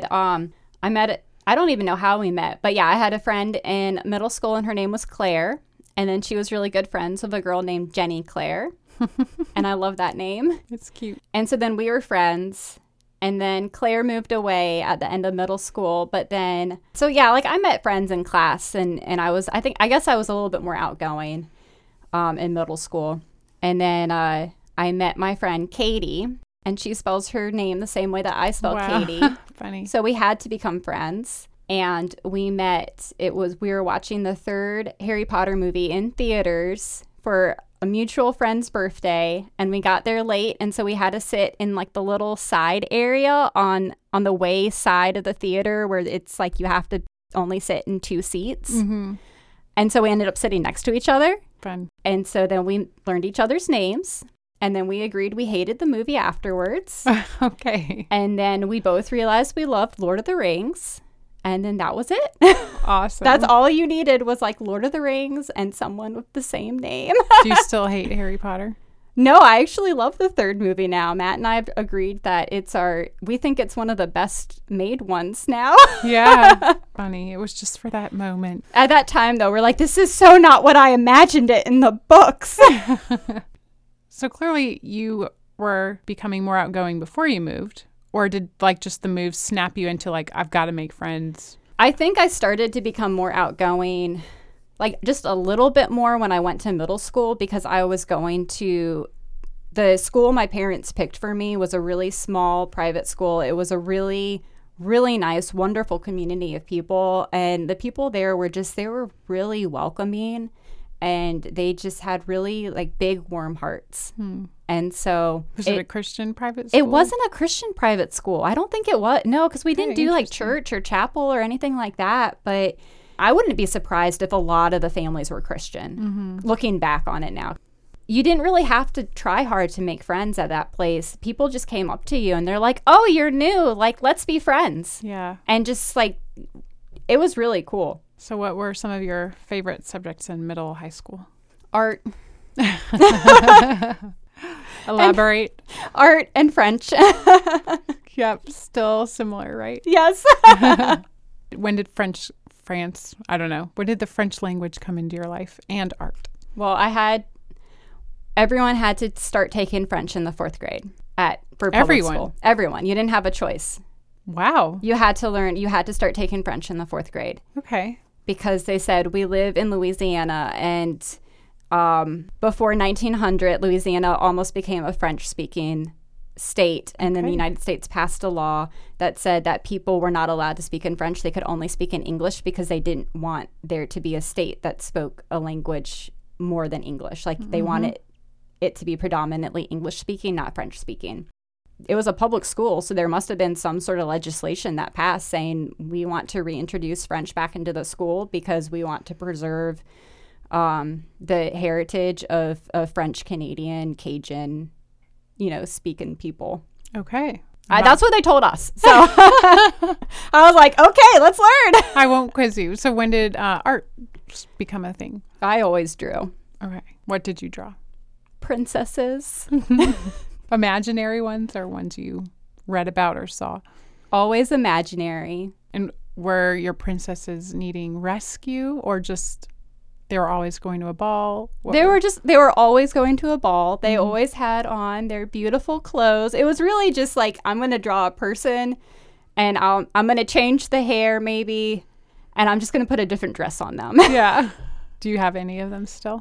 B: I don't even know how we met, but yeah, I had a friend in middle school and her name was Claire. And then she was really good friends with a girl named Jenny Claire. And I love that name.
A: It's cute.
B: And so then we were friends. And then Claire moved away at the end of middle school. But then, so yeah, like I met friends in class and I guess I was a little bit more outgoing in middle school. And then I met my friend Katie, and she spells her name the same way that I spell Katie.
A: Funny.
B: So we had to become friends. And we met, we were watching the third Harry Potter movie in theaters for a mutual friend's birthday, and we got there late, and so we had to sit in like the little side area on the way side of the theater where it's like you have to only sit in 2 seats. And so we ended up sitting next to each other.
A: Fun.
B: And so then we learned each other's names, and then we agreed we hated the movie afterwards.
A: Okay.
B: And then we both realized we loved Lord of the Rings. And then that was it.
A: Awesome.
B: That's all you needed was like Lord of the Rings and someone with the same name.
A: Do you still hate Harry Potter?
B: No, I actually love the third movie now. Matt and I have agreed that we think it's one of the best made ones now.
A: Yeah. Funny. It was just for that moment.
B: At that time, though, we're like, this is so not what I imagined it in the books.
A: So clearly you were becoming more outgoing before you moved. Or did like just the move snap you into like, I've got to make friends?
B: I think I started to become more outgoing, like just a little bit more when I went to middle school, because I was going to the school my parents picked for me was a really small private school. It was a really, really nice, wonderful community of people. And the people there they were really welcoming, and they just had really like big, warm hearts. And so
A: was it a Christian private school?
B: It wasn't a Christian private school. I don't think it was. No, because we didn't do like church or chapel or anything like that. But I wouldn't be surprised if a lot of the families were Christian, looking back on it now. You didn't really have to try hard to make friends at that place. People just came up to you and they're like, oh, you're new. Like, let's be friends.
A: Yeah.
B: And just like, it was really cool.
A: So what were some of your favorite subjects in middle high school?
B: Art.
A: Elaborate.
B: Art and French.
A: Yep. Still similar, right?
B: Yes.
A: When did when did the French language come into your life and art?
B: Well, everyone had to start taking French in the 4th grade for public school. Everyone. You didn't have a choice.
A: Wow.
B: You had to start taking French in the 4th grade.
A: Okay.
B: Because they said we live in Louisiana, and before 1900, Louisiana almost became a French-speaking state, and then the
A: Okay.
B: United States passed a law that said that people were not allowed to speak in French. They could only speak in English because they didn't want there to be a state that spoke a language more than English. Like they wanted it to be predominantly English speaking, not French speaking. It was a public school, so there must have been some sort of legislation that passed saying we want to reintroduce French back into the school because we want to preserve the heritage of French, Canadian, Cajun, speaking people.
A: Okay.
B: That's what they told us. So I was like, okay, let's learn.
A: I won't quiz you. So when did art become a thing?
B: I always drew
A: Okay. What did you draw?
B: princesses,
A: Imaginary ones or ones you read about or saw?
B: always imaginary.
A: And were your princesses needing rescue or just they were always going to a ball?
B: They were always going to a ball. They always had on their beautiful clothes. It was really just like, I'm going to draw a person and I'm going to change the hair maybe, and I'm just going to put a different dress on them.
A: Yeah. Do you have any of them still?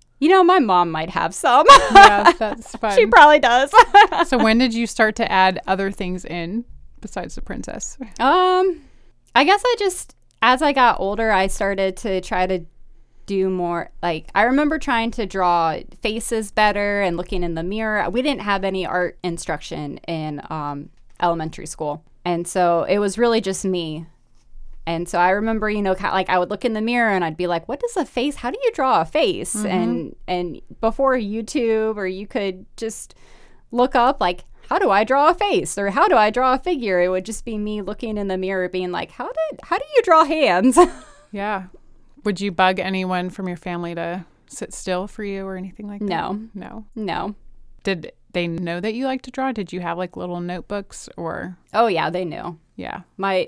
B: My mom might have some.
A: Yeah, that's fun.
B: She probably does.
A: So when did you start to add other things in besides the princess?
B: I guess as I got older, I started to try to do more. Like, I remember trying to draw faces better and looking in the mirror. We didn't have any art instruction in elementary school. And so it was really just me. And so I remember, I would look in the mirror and I'd be like, what is a face? How do you draw a face? And before YouTube, or you could just look up, like, how do I draw a face? Or how do I draw a figure? It would just be me looking in the mirror being like, how do you draw hands?
A: Yeah. Would you bug anyone from your family to sit still for you or anything like that?
B: No.
A: No. Did they know that you like to draw? Did you have like little notebooks or?
B: Oh yeah, they knew.
A: Yeah.
B: My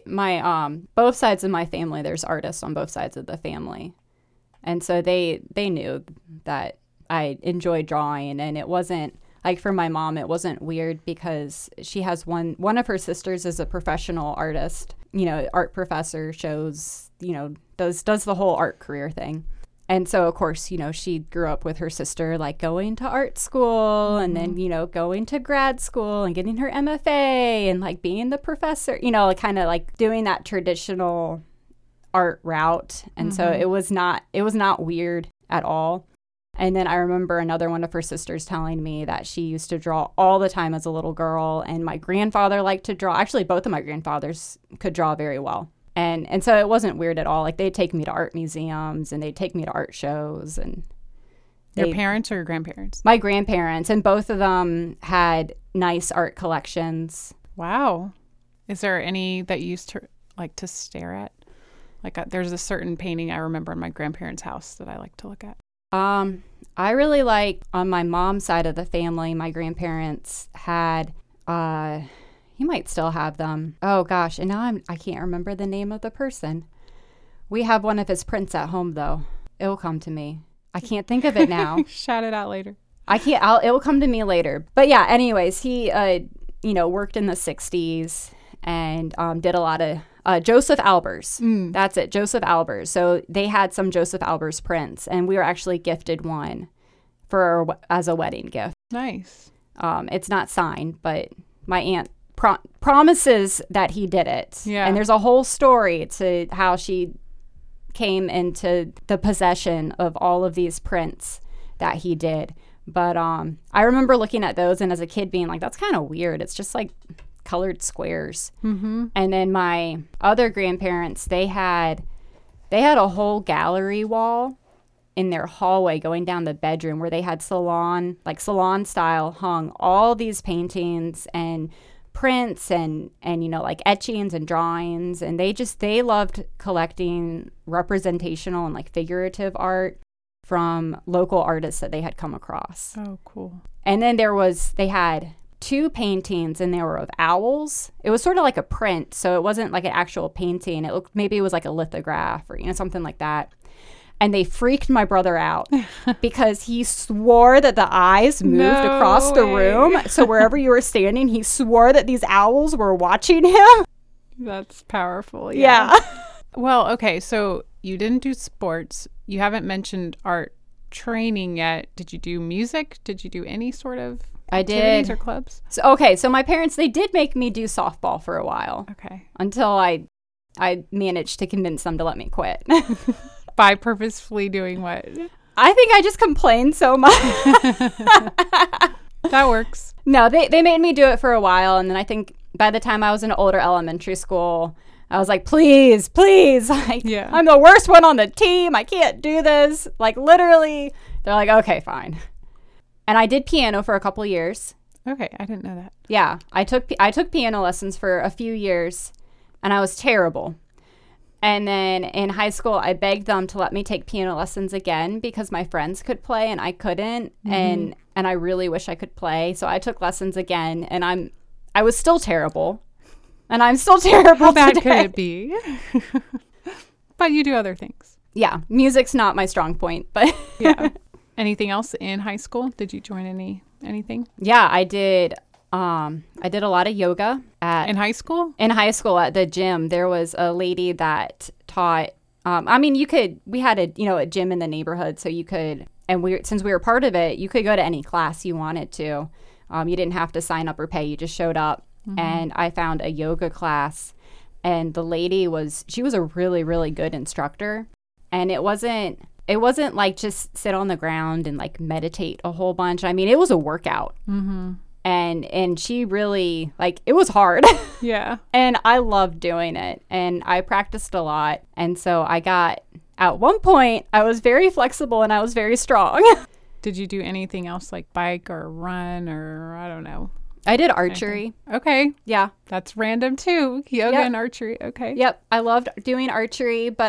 B: both sides of my family, there's artists on both sides of the family. And so they knew that I enjoyed drawing, and it wasn't like, for my mom, it wasn't weird because she has one of her sisters is a professional artist, art professor, shows, does the whole art career thing. And so, of course, she grew up with her sister, like going to art school and then, going to grad school and getting her MFA and like being the professor, kind of like doing that traditional art route. And so it was not weird at all. And then I remember another one of her sisters telling me that she used to draw all the time as a little girl. And my grandfather liked to draw. Actually, both of my grandfathers could draw very well. And so it wasn't weird at all. Like, they'd take me to art museums and they'd take me to art shows. And
A: Your parents or your grandparents?
B: my grandparents, and both of them had nice art collections.
A: Wow. Is there any that you used to like to stare at? Like, there's a certain painting I remember in my grandparents' house that I like to look at.
B: I really like, on my mom's side of the family, my grandparents had, you might still have them. Oh gosh, and now I can't remember the name of the person. We have one of his prints at home though. It'll come to me. I can't think of it now.
A: Shout it out later.
B: It will come to me later. But yeah, anyways, he, worked in the 60s and did a lot of Joseph Albers. That's it, Joseph Albers. So they had some Joseph Albers prints, and we were actually gifted one as a wedding gift.
A: Nice.
B: It's not signed, but my aunt promises that he did it.
A: Yeah.
B: And there's a whole story to how she came into the possession of all of these prints that he did. But I remember looking at those and as a kid being like, that's kind of weird. It's just like colored squares. And then my other grandparents, they had a whole gallery wall in their hallway going down the bedroom where they had salon style hung all these paintings and prints and like etchings and drawings. And they loved collecting representational and like figurative art from local artists that they had come across.
A: Oh, cool.
B: And then they had 2 paintings, and they were of owls. It was sort of like a print, so it wasn't like an actual painting. Maybe it was like a lithograph or something like that. And they freaked my brother out because he swore that the eyes moved across the room. So wherever you were standing, he swore that these owls were watching him.
A: That's powerful.
B: Yeah.
A: Well, okay, so you didn't do sports. You haven't mentioned art training yet. Did you do music? Did you do any sort of activities or clubs?
B: So my parents, they did make me do softball for a while.
A: Okay.
B: Until I managed to convince them to let me quit.
A: By purposefully doing what?
B: I think I just complained so much.
A: That works.
B: No, they made me do it for a while, and then I think by the time I was in older elementary school, I was like, please, like,
A: yeah.
B: I'm the worst one on the team. I can't do this. Like, literally, they're like, okay, fine. And I did piano for a couple years.
A: Okay, I didn't know that.
B: Yeah, I took piano lessons for a few years, and I was terrible. And then in high school, I begged them to let me take piano lessons again because my friends could play and I couldn't. Mm-hmm. And I really wish I could play. So I took lessons again, and I was still terrible. And I'm still terrible.
A: How bad
B: today.
A: could it be? But you do other things.
B: Yeah, music's not my strong point, but
A: yeah. Anything else in high school? Did you join anything?
B: Yeah, I did. I did a lot of yoga
A: in high school.
B: In high school at the gym, there was a lady that taught. We had a gym in the neighborhood, so you could, and since we were part of it, you could go to any class you wanted to. You didn't have to sign up or pay; you just showed up. Mm-hmm. And I found a yoga class, and the lady was a really, really good instructor, and it wasn't like just sit on the ground and like meditate a whole bunch. I mean, it was a workout. Mm-hmm. And she really, like, it was hard.
A: Yeah.
B: And I loved doing it. And I practiced a lot. And so at one point, I was very flexible and I was very strong.
A: Did you do anything else like bike or run or I don't know?
B: I did archery.
A: Okay.
B: Yeah.
A: That's random too. Yoga and archery. Okay.
B: Yep. I loved doing archery, but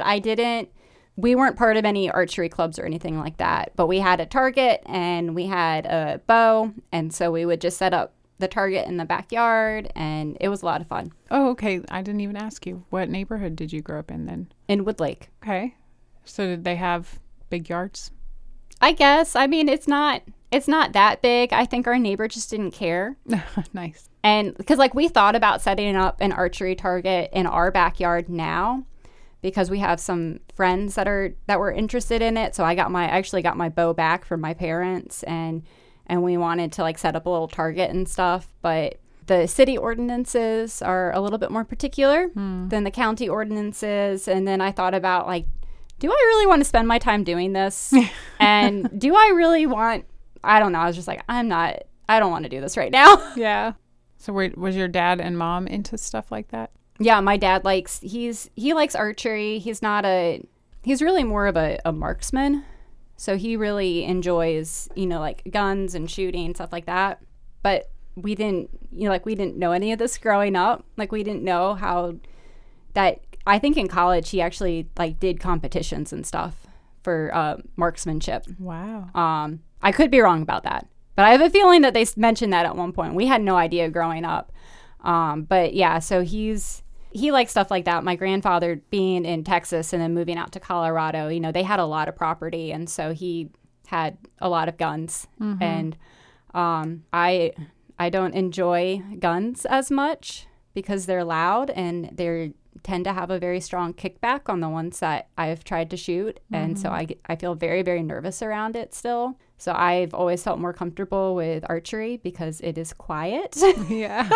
B: we weren't part of any archery clubs or anything like that, but we had a target and we had a bow. And so we would just set up the target in the backyard, and it was a lot of fun.
A: Oh, okay. I didn't even ask you. What neighborhood did you grow up in then?
B: In Woodlake.
A: Okay. So did they have big yards?
B: I guess. I mean, it's not that big. I think our neighbor just didn't care.
A: Nice.
B: And because like we thought about setting up an archery target in our backyard now, because we have some friends that were interested in it. So I actually got my bow back from my parents, and we wanted to like set up a little target and stuff. But the city ordinances are a little bit more particular than the county ordinances. And then I thought about like, do I really want to spend my time doing this? And do I really want, I don't know. I was just like, I don't want to do this right now.
A: Yeah. So was your dad and mom into stuff like that?
B: Yeah, my dad he likes archery. He's really more of a marksman. So he really enjoys, like guns and shooting, stuff like that. But we didn't know any of this growing up. Like we didn't know how that, I think in college he actually like did competitions and stuff for marksmanship.
A: Wow.
B: I could be wrong about that, but I have a feeling that they mentioned that at one point. We had no idea growing up. But yeah, so he likes stuff like that. My grandfather being in Texas and then moving out to Colorado, they had a lot of property. And so he had a lot of guns. Mm-hmm. And I don't enjoy guns as much because they're loud and they tend to have a very strong kickback on the ones that I've tried to shoot. Mm-hmm. And so I feel very, very nervous around it still. So I've always felt more comfortable with archery because it is quiet.
A: Yeah.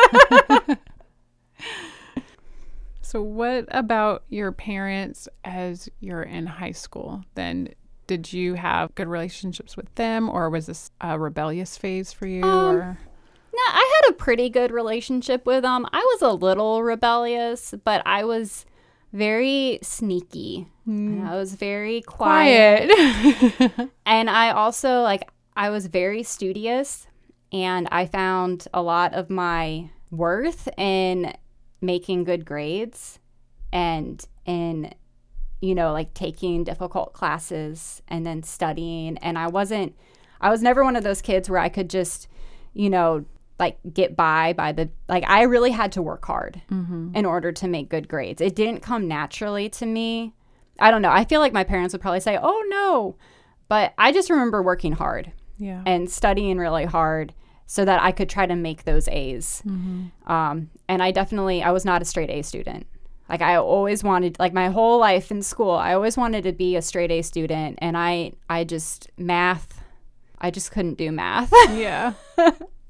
A: So what about your parents as you're in high school? Then did you have good relationships with them, or was this a rebellious phase for you? No,
B: I had a pretty good relationship with them. I was a little rebellious, but I was very sneaky. I was very quiet. And I also, I was very studious, and I found a lot of my worth in making good grades and in, taking difficult classes and then studying. And I was never one of those kids where I could just, get by I really had to work hard in order to make good grades. It didn't come naturally to me. I don't know. I feel like my parents would probably say, oh no, but I just remember working hard and studying really hard so that I could try to make those A's. Mm-hmm. And I was not a straight A student. Like I always wanted, my whole life in school, I always wanted to be a straight A student. And I just couldn't do math.
A: Yeah.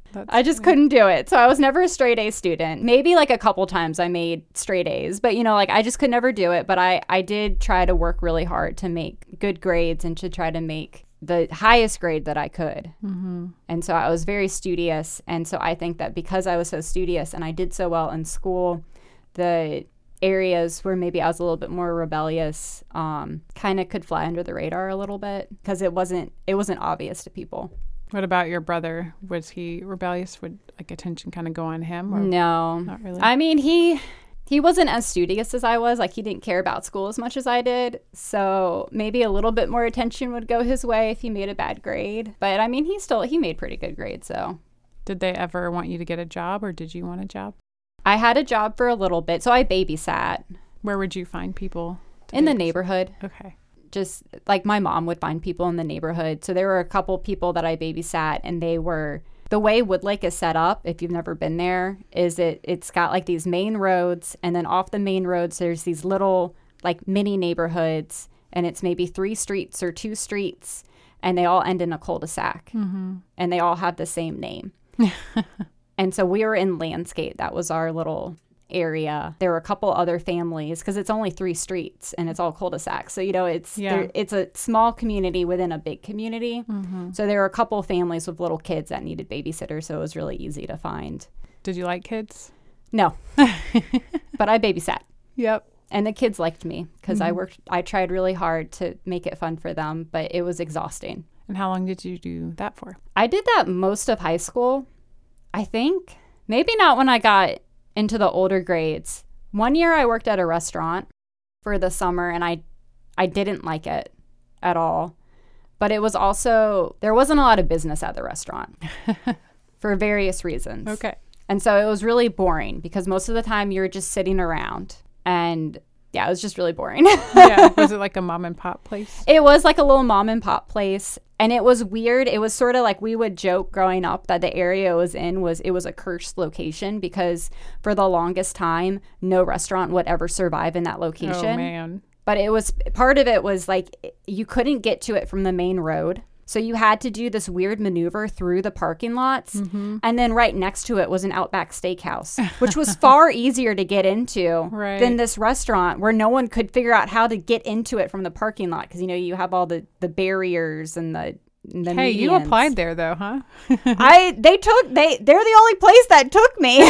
B: I just couldn't do it. So I was never a straight A student. Maybe like a couple times I made straight A's, but like I just could never do it. But I did try to work really hard to make good grades and to try to make the highest grade that I could. Mm-hmm. And so I was very studious. And so I think that because I was so studious and I did so well in school, the areas where maybe I was a little bit more rebellious kind of could fly under the radar a little bit because it wasn't obvious to people.
A: What about your brother? Was he rebellious? Would like attention kind of go on him? Or
B: no,
A: not really.
B: I mean, he wasn't as studious as I was. Like he didn't care about school as much as I did. So maybe a little bit more attention would go his way if he made a bad grade. But I mean, he made pretty good grades. So
A: did they ever want you to get a job, or did you want a job?
B: I had a job for a little bit. So I babysat.
A: Where would you find people?
B: In the neighborhood.
A: Okay.
B: Just like my mom would find people in the neighborhood. So there were a couple people that I babysat, and they were, the way Woodlake is set up, if you've never been there, is it's got like these main roads, and then off the main roads there's these little like mini neighborhoods, and it's maybe 3 streets or 2 streets, and they all end in a cul-de-sac. Mm-hmm. And they all have the same name. And so we were in Landscape. That was our little area. There were a couple other families because it's only 3 streets and it's all cul-de-sacs. So, it's a small community within a big community. Mm-hmm. So there were a couple families with little kids that needed babysitters. So it was really easy to find.
A: Did you like kids?
B: No, but I babysat.
A: Yep.
B: And the kids liked me because I tried really hard to make it fun for them, but it was exhausting.
A: And how long did you do that for?
B: I did that most of high school, I think. Maybe not when I got into the older grades. One year I worked at a restaurant for the summer, and I didn't like it at all. But it was also, there wasn't a lot of business at the restaurant for various reasons.
A: Okay.
B: And so it was really boring because most of the time you're just sitting around, and yeah, it was just really boring.
A: Yeah. Was it like a mom and pop place?
B: It was like a little mom and pop place. And it was weird. It was sort of like we would joke growing up that the area it was in was a cursed location because for the longest time, no restaurant would ever survive in that location.
A: Oh, man.
B: But it was, part of it was like you couldn't get to it from the main road. So you had to do this weird maneuver through the parking lots. Mm-hmm. And then right next to it was an Outback Steakhouse, which was far easier to get into than this restaurant where no one could figure out how to get into it from the parking lot. Because, you have all the barriers and the
A: Hey,
B: medians.
A: You applied there though, huh?
B: They're the only place that took me.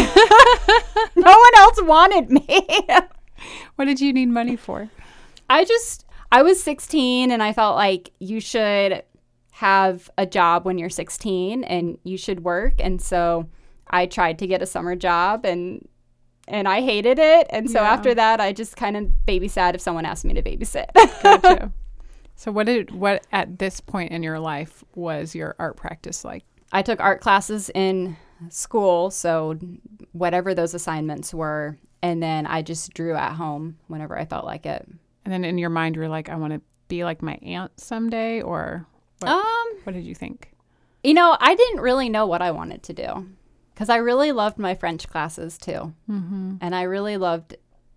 B: No one else wanted me.
A: What did you need money for?
B: I was 16 and I felt like you should have a job when you're 16 and you should work. And so I tried to get a summer job and I hated it. And so after that, I just kind of babysat if someone asked me to babysit.
A: Gotcha. So what at this point in your life was your art practice like?
B: I took art classes in school, so whatever those assignments were, and then I just drew at home whenever I felt like it.
A: And then in your mind, you were like, I want to be like my aunt someday, or what did you think?
B: I didn't really know what I wanted to do because I really loved my French classes too. Mm-hmm. And I really loved,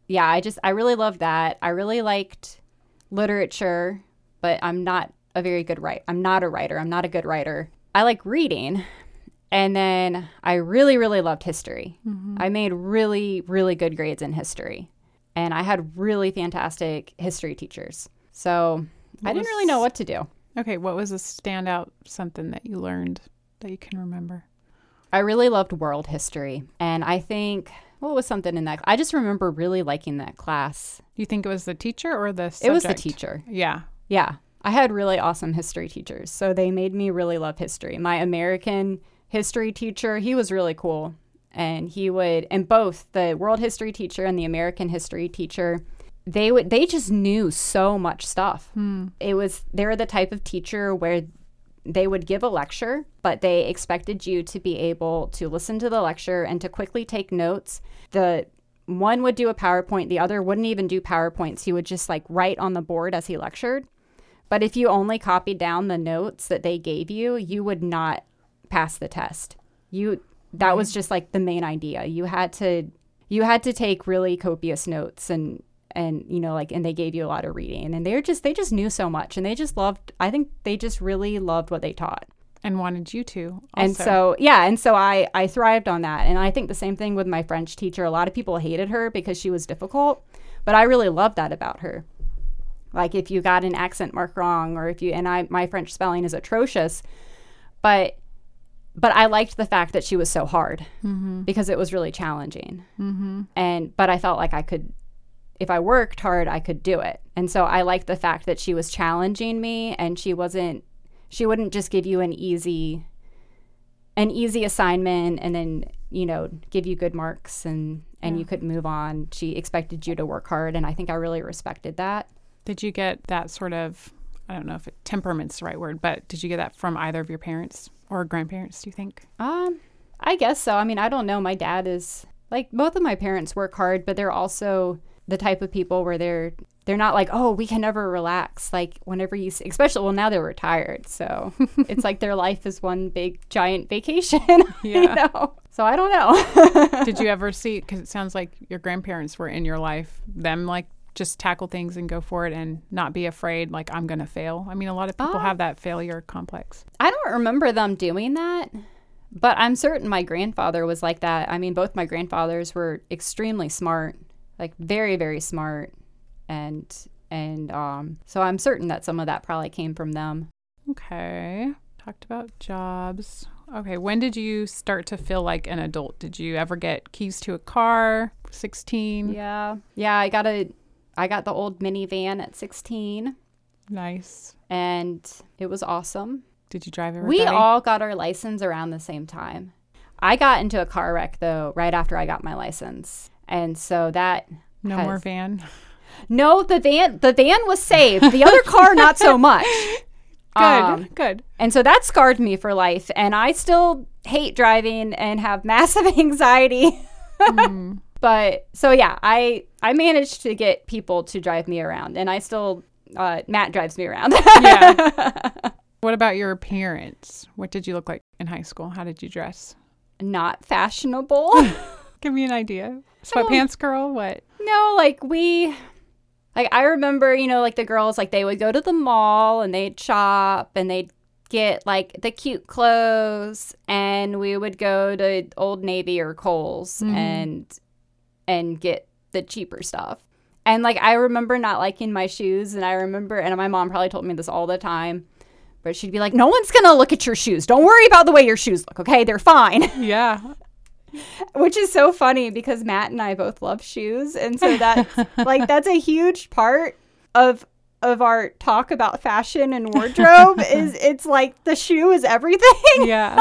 B: I really loved that. I really liked literature, but I'm not a very good writer. I'm not a writer. I'm not a good writer. I like reading. And then I really, really loved history. Mm-hmm. I made really, really good grades in history. And I had really fantastic history teachers. So I didn't really know what to do.
A: Okay, what was a standout something that you learned that you can remember?
B: I really loved world history. And I think, what was something in that? I just remember really liking that class.
A: Do you think it was the teacher or the subject?
B: It was the teacher.
A: Yeah.
B: Yeah. I had really awesome history teachers. So they made me really love history. My American history teacher, he was really cool. And and both the world history teacher and the American history teacher, they just knew so much stuff. They were the type of teacher where they would give a lecture, but they expected you to be able to listen to the lecture and to quickly take notes. The one would do a PowerPoint, the other wouldn't even do PowerPoints. He would just like write on the board as he lectured. But if you only copied down the notes that they gave you, you would not pass the test. That was just like the main idea. You had to take really copious notes and they gave you a lot of reading, and they just knew so much, and I think they just really loved what they taught.
A: And wanted you to also.
B: And so I thrived on that. And I think the same thing with my French teacher. A lot of people hated her because she was difficult, but I really loved that about her. Like if you got an accent mark wrong, or my French spelling is atrocious, but I liked the fact that she was so hard because it was really challenging. But I felt like I could, if I worked hard, I could do it. And so I liked the fact that she was challenging me, and she wouldn't just give you an easy assignment and then, give you good marks and you could move on. She expected you to work hard, and I think I really respected that.
A: Did you get that sort of, I don't know if temperament's the right word, but did you get that from either of your parents or grandparents, do you think?
B: I guess so. I mean, I don't know. My dad is, like, both of my parents work hard, but they're also the type of people where they're not like, oh, we can never relax. Like whenever especially, well, now they're retired. So it's like their life is one big giant vacation, So I don't know.
A: Did you ever see, because it sounds like your grandparents were in your life, them like just tackle things and go for it and not be afraid, like I'm going to fail? I mean, a lot of people have that failure complex.
B: I don't remember them doing that, but I'm certain my grandfather was like that. I mean, both my grandfathers were extremely smart, like very, very smart. And so I'm certain that some of that probably came from them.
A: Okay. Talked about jobs. Okay. When did you start to feel like an adult? Did you ever get keys to a car? 16?
B: Yeah. I got the old minivan at 16.
A: Nice.
B: And it was awesome.
A: Did you drive everybody?
B: We all got our license around the same time. I got into a car wreck, though, right after I got my license. And so that...
A: No more van?
B: No, the van was saved. The other car, not so much.
A: Good.
B: And so that scarred me for life. And I still hate driving and have massive anxiety. But so, yeah, I managed to get people to drive me around. And I still, Matt drives me around.
A: Yeah. What about your appearance? What did you look like in high school? How did you dress?
B: Not fashionable.
A: Give me an idea. Sweatpants girl? What?
B: No, I remember, like the girls, like they would go to the mall and they'd shop and they'd get like the cute clothes, and we would go to Old Navy or Kohl's and get the cheaper stuff. And like I remember not liking my shoes, and my mom probably told me this all the time, but she'd be like, no one's gonna look at your shoes. Don't worry about the way your shoes look, okay? They're fine.
A: Yeah.
B: Which is so funny because Matt and I both love shoes, and so that's a huge part of our talk about fashion and wardrobe. It's like the shoe is everything.
A: Yeah.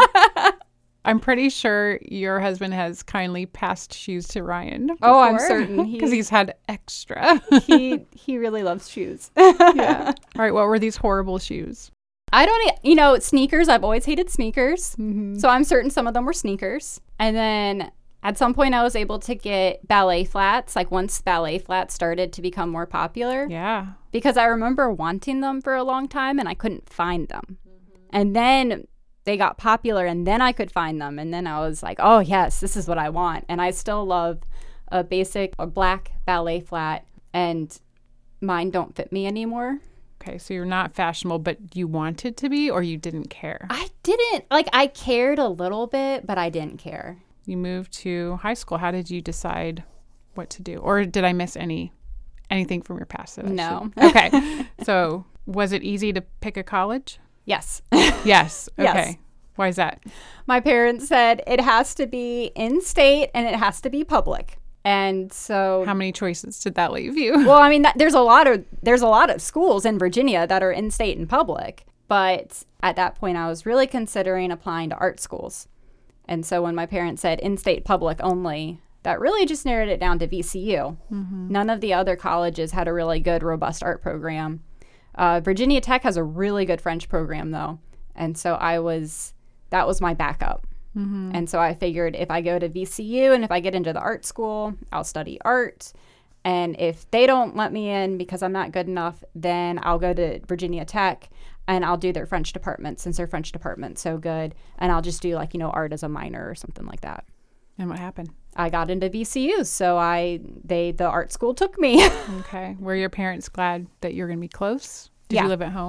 A: I'm pretty sure your husband has kindly passed shoes to Ryan before.
B: Oh, I'm certain.
A: Because he's had extra.
B: he really loves shoes.
A: Yeah. All right. What were these horrible shoes?
B: I don't, sneakers. I've always hated sneakers. So I'm certain some of them were sneakers. And then at some point I was able to get ballet flats, like once ballet flats started to become more popular.
A: Yeah.
B: Because I remember wanting them for a long time and I couldn't find them. And then they got popular and then I could find them. And then I was like, oh, yes, this is what I want. And I still love a black ballet flat, and mine don't fit me anymore.
A: Okay, so you're not fashionable, but you wanted to be, or you didn't care?
B: I didn't. I cared a little bit, but I didn't care.
A: You moved to high school. How did you decide what to do? Or did I miss anything from your past?
B: No.
A: Okay. So was it easy to pick a college?
B: Yes.
A: Yes. Okay.
B: Yes.
A: Why is that?
B: My parents said it has to be in-state and it has to be public. And so,
A: how many choices did that leave you?
B: Well, I mean, there's a lot of schools in Virginia that are in state and public. But at that point, I was really considering applying to art schools. And so when my parents said in-state public only, that really just narrowed it down to VCU. None of the other colleges had a really good, robust art program. Virginia Tech has a really good French program, though. And so that was my backup. And so I figured if I go to VCU and if I get into the art school, I'll study art. And if they don't let me in because I'm not good enough, then I'll go to Virginia Tech and I'll do their French department since their French department's so good. And I'll just do art as a minor or something like that.
A: And what happened?
B: I got into VCU, so the art school took me.
A: Okay. Were your parents glad that you're going to be close? Did you live at home?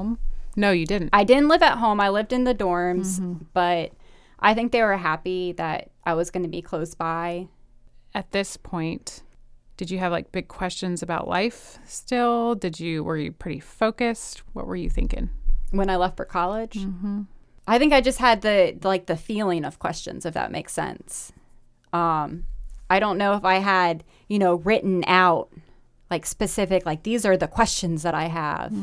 A: No, you didn't.
B: I didn't live at home. I lived in the dorms, but I think they were happy that I was going to be close by.
A: At this point, did you have like big questions about life still? Were you pretty focused? What were you thinking?
B: When I left for college? I think I just had the feeling of questions, if that makes sense. I don't know if I had, written out like specific, like these are the questions that I have,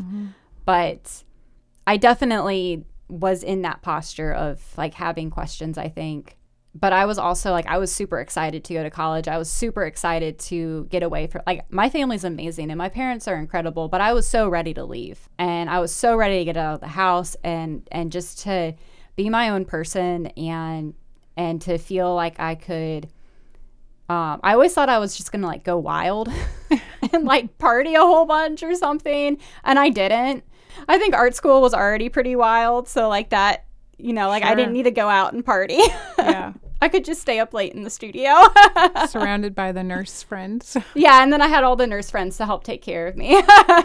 B: but I definitely was in that posture of like having questions, I think. But I was also like, I was super excited to go to college. I was super excited to get away from, like, my family's amazing and my parents are incredible, but I was so ready to leave. And I was so ready to get out of the house and just to be my own person and to feel like I could, I always thought I was just going to like go wild and like party a whole bunch or something. And I didn't. I think art school was already pretty wild. So like that, like I didn't need to go out and party.
A: Yeah.
B: I could just stay up late in the studio.
A: Surrounded by the nurse friends.
B: Yeah, and then I had all the nurse friends to help take care of me.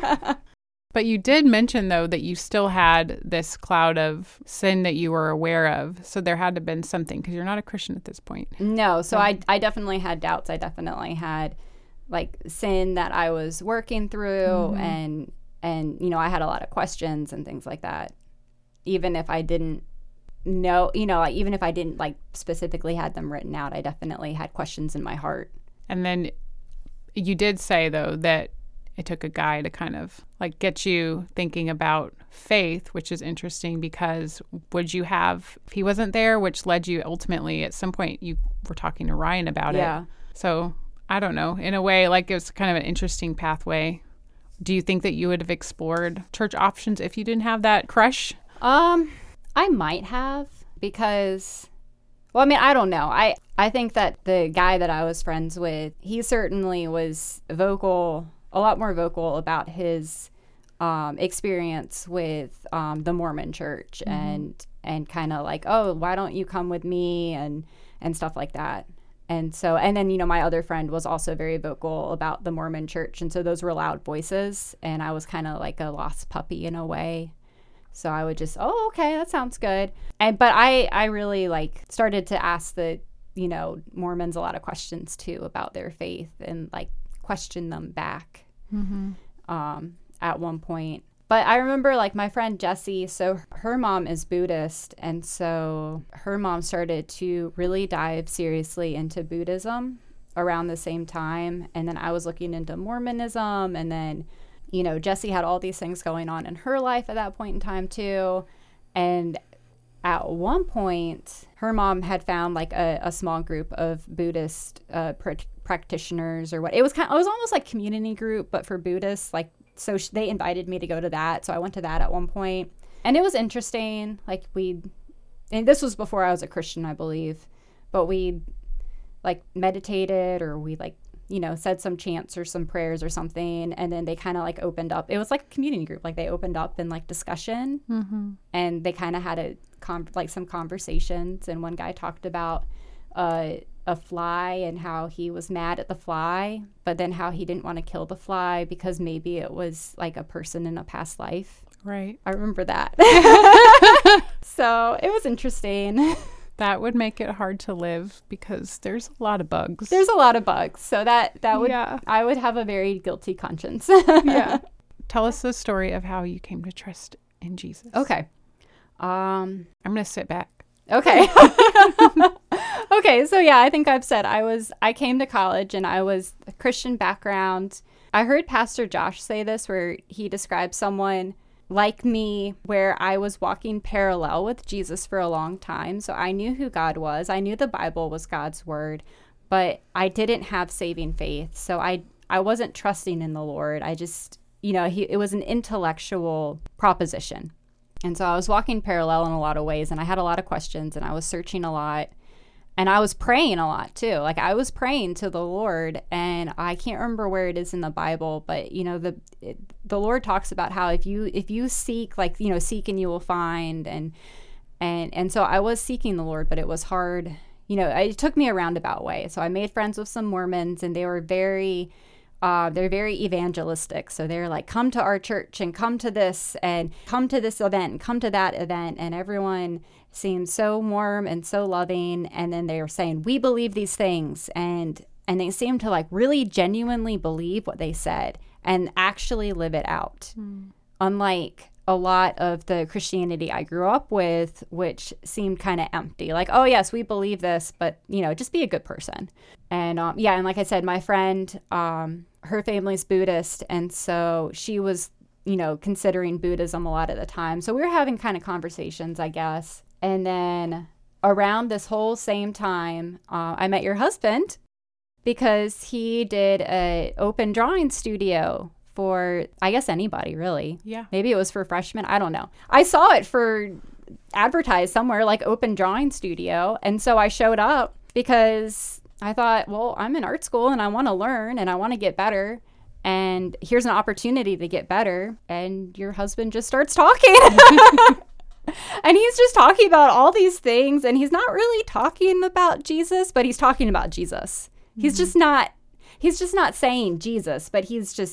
A: But you did mention, though, that you still had this cloud of sin that you were aware of. So there had to have been something, because you're not a Christian at this point.
B: No, so I definitely had doubts. I definitely had, like, sin that I was working through, and I had a lot of questions and things like that. Even if I didn't know, like, even if I didn't, like, specifically had them written out, I definitely had questions in my heart.
A: And then you did say, though, that it took a guy to kind of like get you thinking about faith, which is interesting because would you have, if he wasn't there, which led you ultimately at some point, you were talking to Ryan about it. So I don't know, in a way, like it was kind of an interesting pathway. Do you think that you would have explored church options if you didn't have that crush?
B: I might have, because, well, I mean, I don't know. I think that the guy that I was friends with, he certainly was a lot more vocal about his experience with the Mormon church and kind of like, oh, why don't you come with me and stuff like that. And so, and then, my other friend was also very vocal about the Mormon church. And so those were loud voices. And I was kind of like a lost puppy in a way. So I would just, oh, okay, that sounds good. But I really like started to ask the, Mormons a lot of questions too about their faith and like question them back at one point. But I remember like my friend Jessie, so her mom is Buddhist. And so her mom started to really dive seriously into Buddhism around the same time. And then I was looking into Mormonism, and then Jessie had all these things going on in her life at that point in time too. And at one point, her mom had found like a small group of Buddhist practitioners or what. It was almost like community group, but for Buddhists. Like, so they invited me to go to that. So I went to that at one point. And it was interesting. Like and this was before I was a Christian, I believe. But we like meditated, or we like, said some chants or some prayers or something. And then they kind of like opened up. It was like a community group. Like they opened up in like discussion, and they kind of had some conversations. And one guy talked about a fly and how he was mad at the fly, but then how he didn't want to kill the fly because maybe it was like a person in a past life.
A: Right.
B: I remember that. So it was interesting.
A: That would make it hard to live because there's a lot of bugs.
B: There's a lot of bugs. So that would, I would have a very guilty conscience.
A: Yeah. Tell us the story of how you came to trust in Jesus.
B: Okay.
A: I'm going to sit back.
B: Okay. Okay. So yeah, I think I've said I came to college and I was a Christian background. I heard Pastor Josh say this, where he described someone like me, where I was walking parallel with Jesus for a long time. So I knew who God was. I knew the Bible was God's word, but I didn't have saving faith. So I wasn't trusting in the Lord. I just, it was an intellectual proposition. And so I was walking parallel in a lot of ways, and I had a lot of questions, and I was searching a lot, and I was praying a lot too. Like I was praying to the Lord, and I can't remember where it is in the Bible, but the Lord talks about how if you seek, like, seek and you will find, and so I was seeking the Lord, but it was hard. It took me a roundabout way. So I made friends with some Mormons, and they were very they're very evangelistic. So they're like, come to our church and come to this and come to this event and come to that event. And everyone seems so warm and so loving. And then they're saying, we believe these things. And they seem to like really genuinely believe what they said and actually live it out. Unlike a lot of the Christianity I grew up with, which seemed kind of empty. Like, oh, yes, we believe this, but, just be a good person. And, and like I said, my friend, her family's Buddhist, and so she was, considering Buddhism a lot of the time. So we were having kind of conversations, I guess. And then around this whole same time, I met your husband because he did an open drawing studio for, I guess, anybody, really.
A: Yeah.
B: Maybe it was for freshmen. I don't know. I saw it for advertised somewhere, like open drawing studio. And so I showed up because I thought, well, I'm in art school and I want to learn and I want to get better. And here's an opportunity to get better. And your husband just starts talking. And he's just talking about all these things. And he's not really talking about Jesus, but he's talking about Jesus. He's just not saying Jesus, but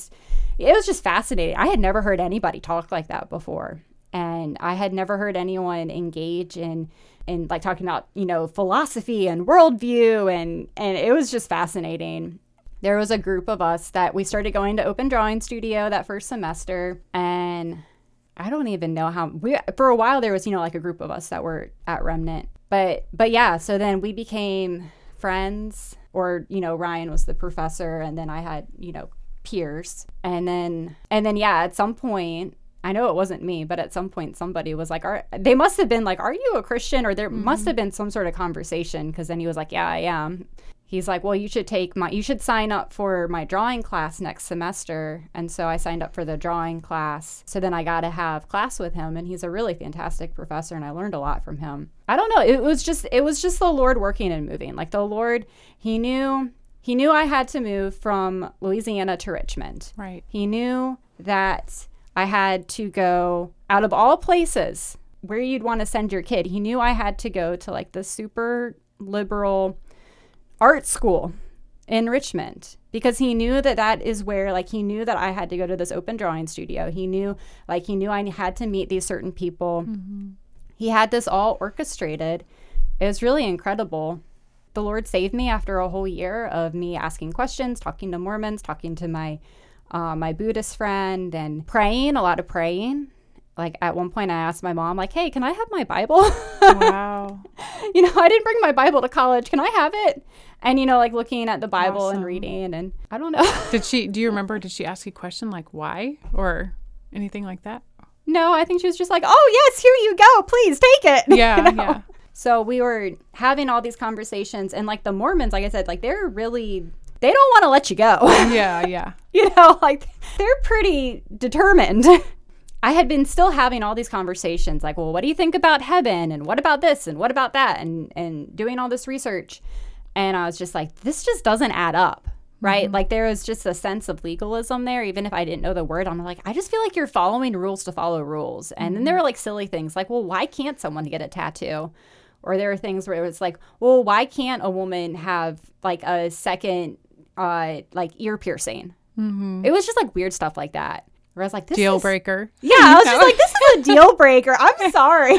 B: it was just fascinating. I had never heard anybody talk like that before. And I had never heard anyone engage in like talking about, philosophy and worldview. And it was just fascinating. There was a group of us that we started going to Open Drawing Studio that first semester. And I don't even know how for a while there was, like a group of us that were at Remnant. But yeah, so then we became friends, or, Ryan was the professor, and then I had, peers. And then, yeah, at some point, I know it wasn't me, but at some point somebody was like, they must have been like, are you a Christian? Or there must have been some sort of conversation, because then he was like, yeah, I am. He's like, well, you should sign up for my drawing class next semester. And so I signed up for the drawing class. So then I got to have class with him, and he's a really fantastic professor, and I learned a lot from him. I don't know. It was just the Lord working and moving. Like the Lord, he knew I had to move from Louisiana to Richmond.
A: Right.
B: He knew that I had to go out of all places where you'd want to send your kid. He knew I had to go to like the super liberal art school in Richmond, because he knew that is where, like, he knew that I had to go to this open drawing studio. He knew I had to meet these certain people. He had this all orchestrated. It was really incredible. The Lord saved me after a whole year of me asking questions, talking to Mormons, talking to my Buddhist friend, and praying, a lot of praying. Like at one point I asked my mom, like, hey, can I have my Bible?
A: Wow.
B: I didn't bring my Bible to college. Can I have it? And, like looking at the Bible and reading, and I don't know.
A: Do you remember, did she ask you a question like why or anything like that?
B: No, I think she was just like, oh, yes, here you go. Please take it.
A: Yeah, yeah.
B: So we were having all these conversations, and like the Mormons, like I said, like they don't want to let you go.
A: Yeah, yeah.
B: Like they're pretty determined. I had been still having all these conversations like, well, what do you think about heaven? And what about this? And what about that? And doing all this research. And I was just like, this just doesn't add up, right? Like there was just a sense of legalism there. Even if I didn't know the word, I'm like, I just feel like you're following rules to follow rules. And then there were like silly things like, well, why can't someone get a tattoo? Or there were things where it was like, well, why can't a woman have like a second like ear piercing? It was just like weird stuff like that. Where I was like, this
A: deal breaker.
B: Yeah, I was just like, this is a deal breaker. I'm sorry.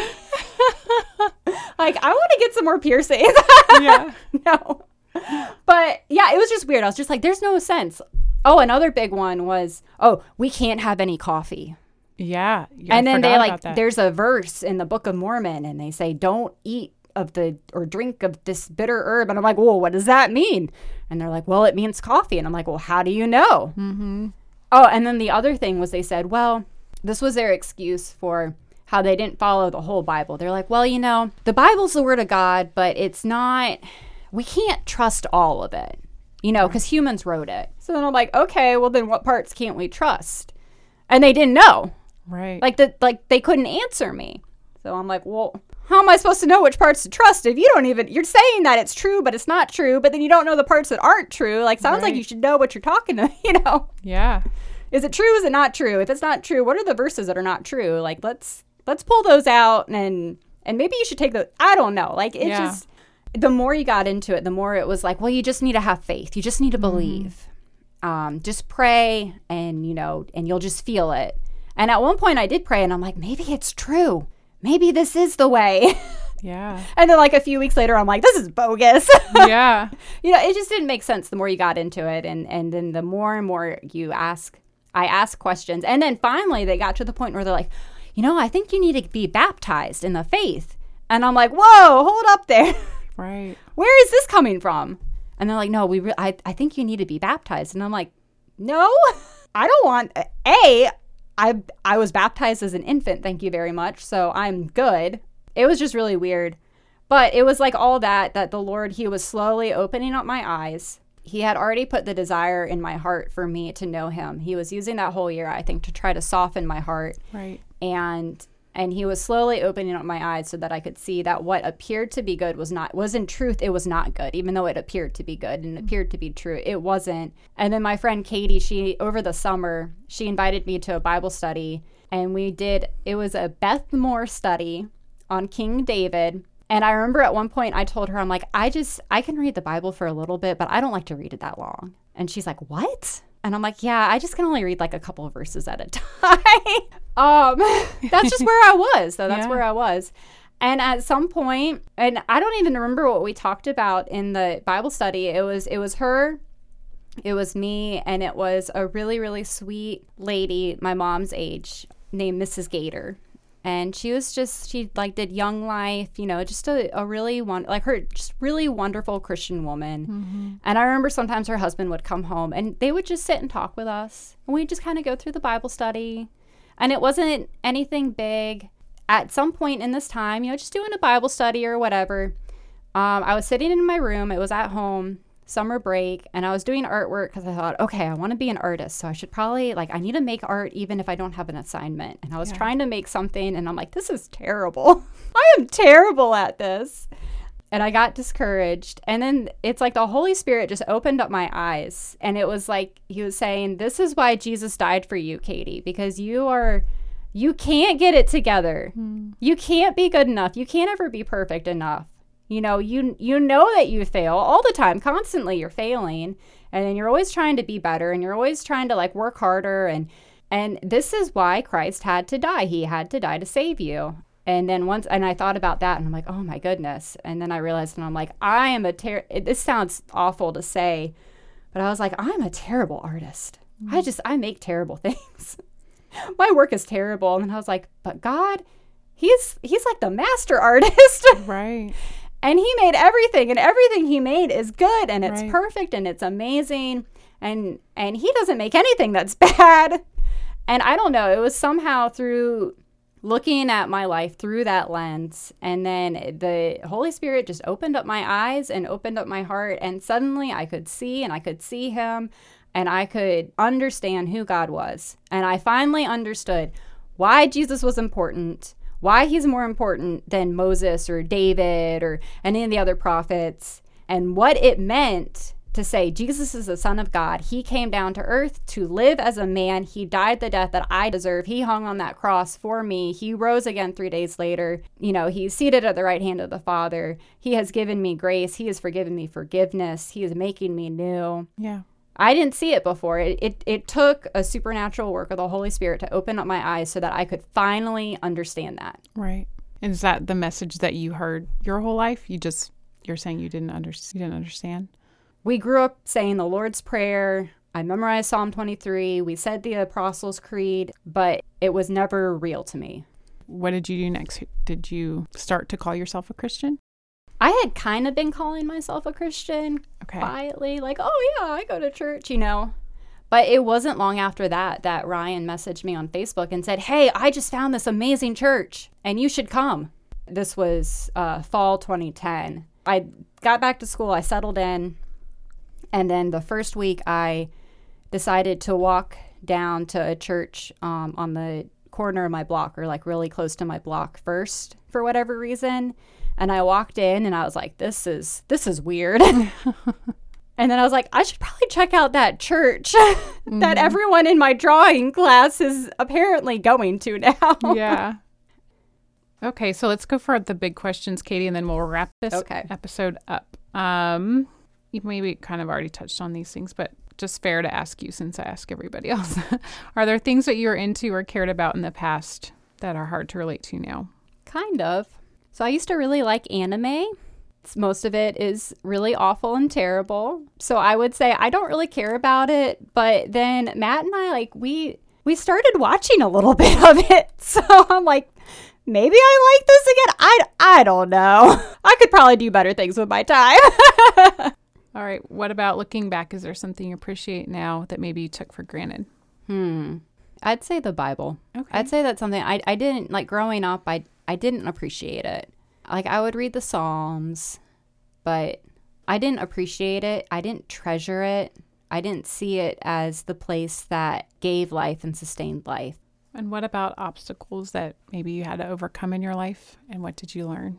B: Like, I want to get some more piercings.
A: Yeah.
B: No. But yeah, it was just weird. I was just like, there's no sense. Oh, another big one was, we can't have any coffee.
A: Yeah.
B: And then there's a verse in the Book of Mormon, and they say, don't eat or drink of this bitter herb. And I'm like, well, what does that mean? And they're like, well, it means coffee. And I'm like, well, how do you know? Oh, and then the other thing was they said, well, this was their excuse for how they didn't follow the whole Bible. They're like, well, the Bible's the word of God, but we can't trust all of it, because humans wrote it. So then I'm like, okay, well, then what parts can't we trust? And they didn't know.
A: Right.
B: Like they couldn't answer me. So I'm like, well, how am I supposed to know which parts to trust if you're saying that it's true, but it's not true, but then you don't know the parts that aren't true? Like, sounds like you should know what you're talking to,
A: Yeah.
B: Is it true? Is it not true? If it's not true, what are the verses that are not true? Like, let's pull those out, and maybe you should take those. I don't know. Like, it just, the more you got into it, the more it was like, well, you just need to have faith. You just need to believe. Just pray and, and you'll just feel it. And at one point I did pray and I'm like, maybe it's true. Maybe this is the way.
A: Yeah.
B: And then like a few weeks later, I'm like, this is bogus.
A: Yeah.
B: It just didn't make sense the more you got into it. And then the more and more I ask questions. And then finally they got to the point where they're like, I think you need to be baptized in the faith. And I'm like, whoa, hold up there.
A: Right.
B: Where is this coming from? And they're like, no, I think you need to be baptized. And I'm like, no, I don't want, I was baptized as an infant, thank you very much. So I'm good. It was just really weird. But it was like all that the Lord, he was slowly opening up my eyes. He had already put the desire in my heart for me to know him. He was using that whole year, I think, to try to soften my heart.
A: Right.
B: And he was slowly opening up my eyes so that I could see that what appeared to be good was in truth, it was not good, even though it appeared to be good and appeared to be true. It wasn't. And then my friend Katie, over the summer, she invited me to a Bible study, and it was a Beth Moore study on King David. And I remember at one point I told her, I'm like, I can read the Bible for a little bit, but I don't like to read it that long. And she's like, what? And I'm like, yeah, I just can only read like a couple of verses at a time. That's just where I was. So that's where I was. And at some point, and I don't even remember what we talked about in the Bible study. It was her, it was me, and it was a really, really sweet lady, my mom's age, named Mrs. Gator. And she did Young Life, just a really really wonderful Christian woman. Mm-hmm. And I remember sometimes her husband would come home and they would just sit and talk with us. And we'd just kind of go through the Bible study. And it wasn't anything big. At some point in this time, just doing a Bible study or whatever, I was sitting in my room. It was at home, summer break, and I was doing artwork because I thought, okay, I want to be an artist, so I should probably, I need to make art even if I don't have an assignment. And I was trying to make something, and I'm like, this is terrible. I am terrible at this. And I got discouraged. And then it's like the Holy Spirit just opened up my eyes, and it was like he was saying, this is why Jesus died for you, Katie, because you can't get it together. You can't be good enough. You can't ever be perfect enough. You know that you fail all the time. Constantly you're failing. And then you're always trying to be better. And you're always trying to work harder. And this is why Christ had to die. He had to die to save you. And then and I thought about that and I'm like, oh my goodness. And then I realized, and I'm like, this sounds awful to say, but I was like, I'm a terrible artist. I make terrible things. My work is terrible. And I was like, but God, he's like the master artist.
A: Right.
B: And he made everything, and everything he made is good, and it's perfect, and it's amazing, and he doesn't make anything that's bad. And I don't know, it was somehow through looking at my life through that lens, and then the Holy Spirit just opened up my eyes and opened up my heart, and suddenly I could see, and I could see him, and I could understand who God was. And I finally understood why Jesus was important, why he's more important than Moses or David or any of the other prophets, and what it meant to say Jesus is the Son of God. He came down to earth to live as a man. He died the death that I deserve. He hung on that cross for me. He rose again 3 days later. He's seated at the right hand of the Father. He has given me grace. He has forgiven me forgiveness. He is making me new.
A: Yeah.
B: I didn't see it before. It took a supernatural work of the Holy Spirit to open up my eyes so that I could finally understand that.
A: Right. And is that the message that you heard your whole life? You're saying you didn't understand?
B: We grew up saying the Lord's Prayer. I memorized Psalm 23. We said the Apostles' Creed, but it was never real to me.
A: What did you do next? Did you start to call yourself a Christian?
B: I had kind of been calling myself a Christian quietly, oh yeah, I go to church, But it wasn't long after that Ryan messaged me on Facebook and said, hey, I just found this amazing church and you should come. This was fall 2010. I got back to school, I settled in, and then the first week I decided to walk down to a church on the corner of my block, or really close to my block first, for whatever reason. And I walked in and I was like, this is weird. And then I was like, I should probably check out that church that everyone in my drawing class is apparently going to now.
A: Yeah. Okay, so let's go for the big questions, Katie, and then we'll wrap this episode up. You maybe kind of already touched on these things, but just fair to ask you since I ask everybody else. Are there things that you were into or cared about in the past that are hard to relate to now?
B: Kind of. So I used to really like anime. Most of it is really awful and terrible. So I would say I don't really care about it. But then Matt and I, we started watching a little bit of it. So I'm like, maybe I like this again. I don't know. I could probably do better things with my time.
A: All right. What about looking back? Is there something you appreciate now that maybe you took for granted?
B: I'd say the Bible.
A: Okay.
B: I'd say that's something I didn't, like growing up, I didn't appreciate it. Like I would read the Psalms, but I didn't appreciate it. I didn't treasure it. I didn't see it as the place that gave life and sustained life.
A: And what about obstacles that maybe you had to overcome in your life? And what did you learn?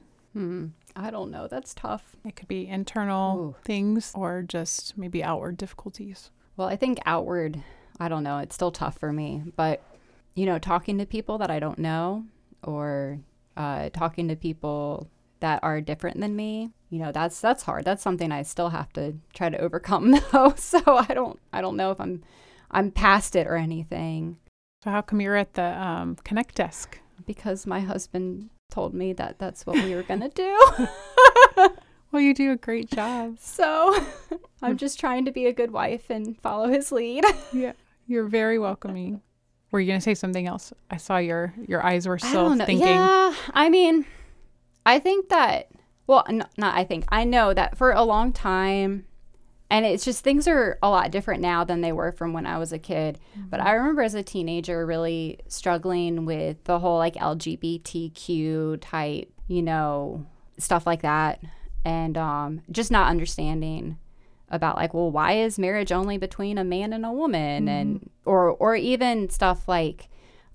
B: I don't know. That's tough.
A: It could be internal things or just maybe outward difficulties.
B: Well, I think outward, I don't know. It's still tough for me. But, talking to people that I don't know or talking to people that are different than me, that's hard. That's something I still have to try to overcome though. So I don't know if I'm past it or anything.
A: So how come you're at the Connect desk?
B: Because my husband told me that that's what we were going to do.
A: Well, you do a great job.
B: So I'm just trying to be a good wife and follow his lead.
A: Yeah, you're very welcoming. Were you going to say something else? I saw your eyes were still thinking.
B: Yeah, I mean, I think that, well, not I think. I know that for a long time, and it's just things are a lot different now than they were from when I was a kid. Mm-hmm. But I remember as a teenager really struggling with the whole like LGBTQ type, stuff like that. And just not understanding about like, well, why is marriage only between a man and a woman? Mm-hmm. And or even stuff like,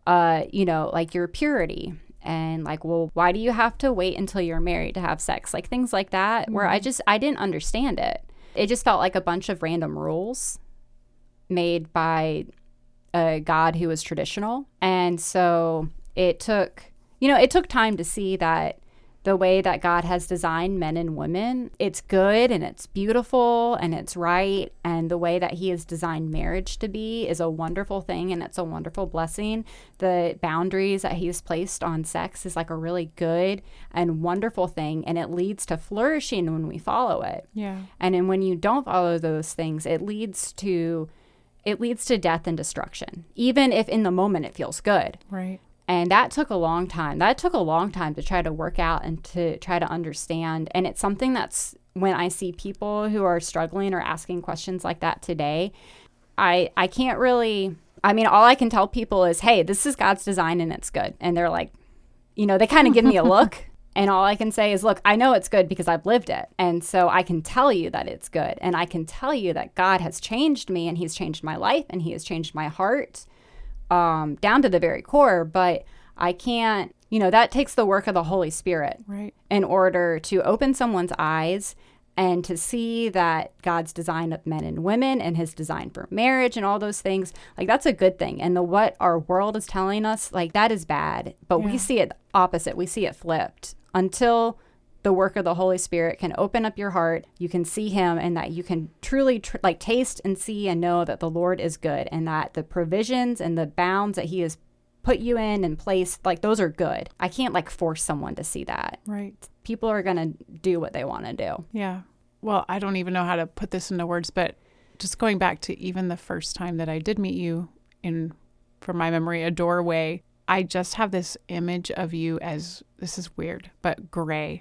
B: like your purity. And like, well, why do you have to wait until you're married to have sex? Like things like that, mm-hmm. where I didn't understand it. It just felt like a bunch of random rules made by a God who was traditional. And so it took time to see that the way that God has designed men and women, it's good and it's beautiful and it's right. And the way that he has designed marriage to be is a wonderful thing and it's a wonderful blessing. The boundaries that he's placed on sex is like a really good and wonderful thing. And it leads to flourishing when we follow it.
A: Yeah. And
B: then when you don't follow those things, it leads to death and destruction, even if in the moment it feels good.
A: Right.
B: And that took a long time. That took a long time to try to work out and to try to understand. And it's something that's when I see people who are struggling or asking questions like that today, I can't really, all I can tell people is, hey, this is God's design and it's good. And they're like, they kind of give me a look. And all I can say is, look, I know it's good because I've lived it. And so I can tell you that it's good. And I can tell you that God has changed me and he's changed my life and he has changed my heart. Down to the very core, but I can't, that takes the work of the Holy Spirit,
A: right,
B: in order to open someone's eyes and to see that God's design of men and women and his design for marriage and all those things, like that's a good thing. And what our world is telling us, like that is bad, but we see it opposite. We see it flipped until the work of the Holy Spirit can open up your heart. You can see him and that you can truly taste and see and know that the Lord is good and that the provisions and the bounds that he has put you in and placed, like those are good. I can't force someone to see that.
A: Right. People
B: are going to do what they want to do.
A: Yeah. Well, I don't even know how to put this into words, but just going back to even the first time that I did meet you in, from my memory, a doorway, I just have this image of you as, this is weird, but gray.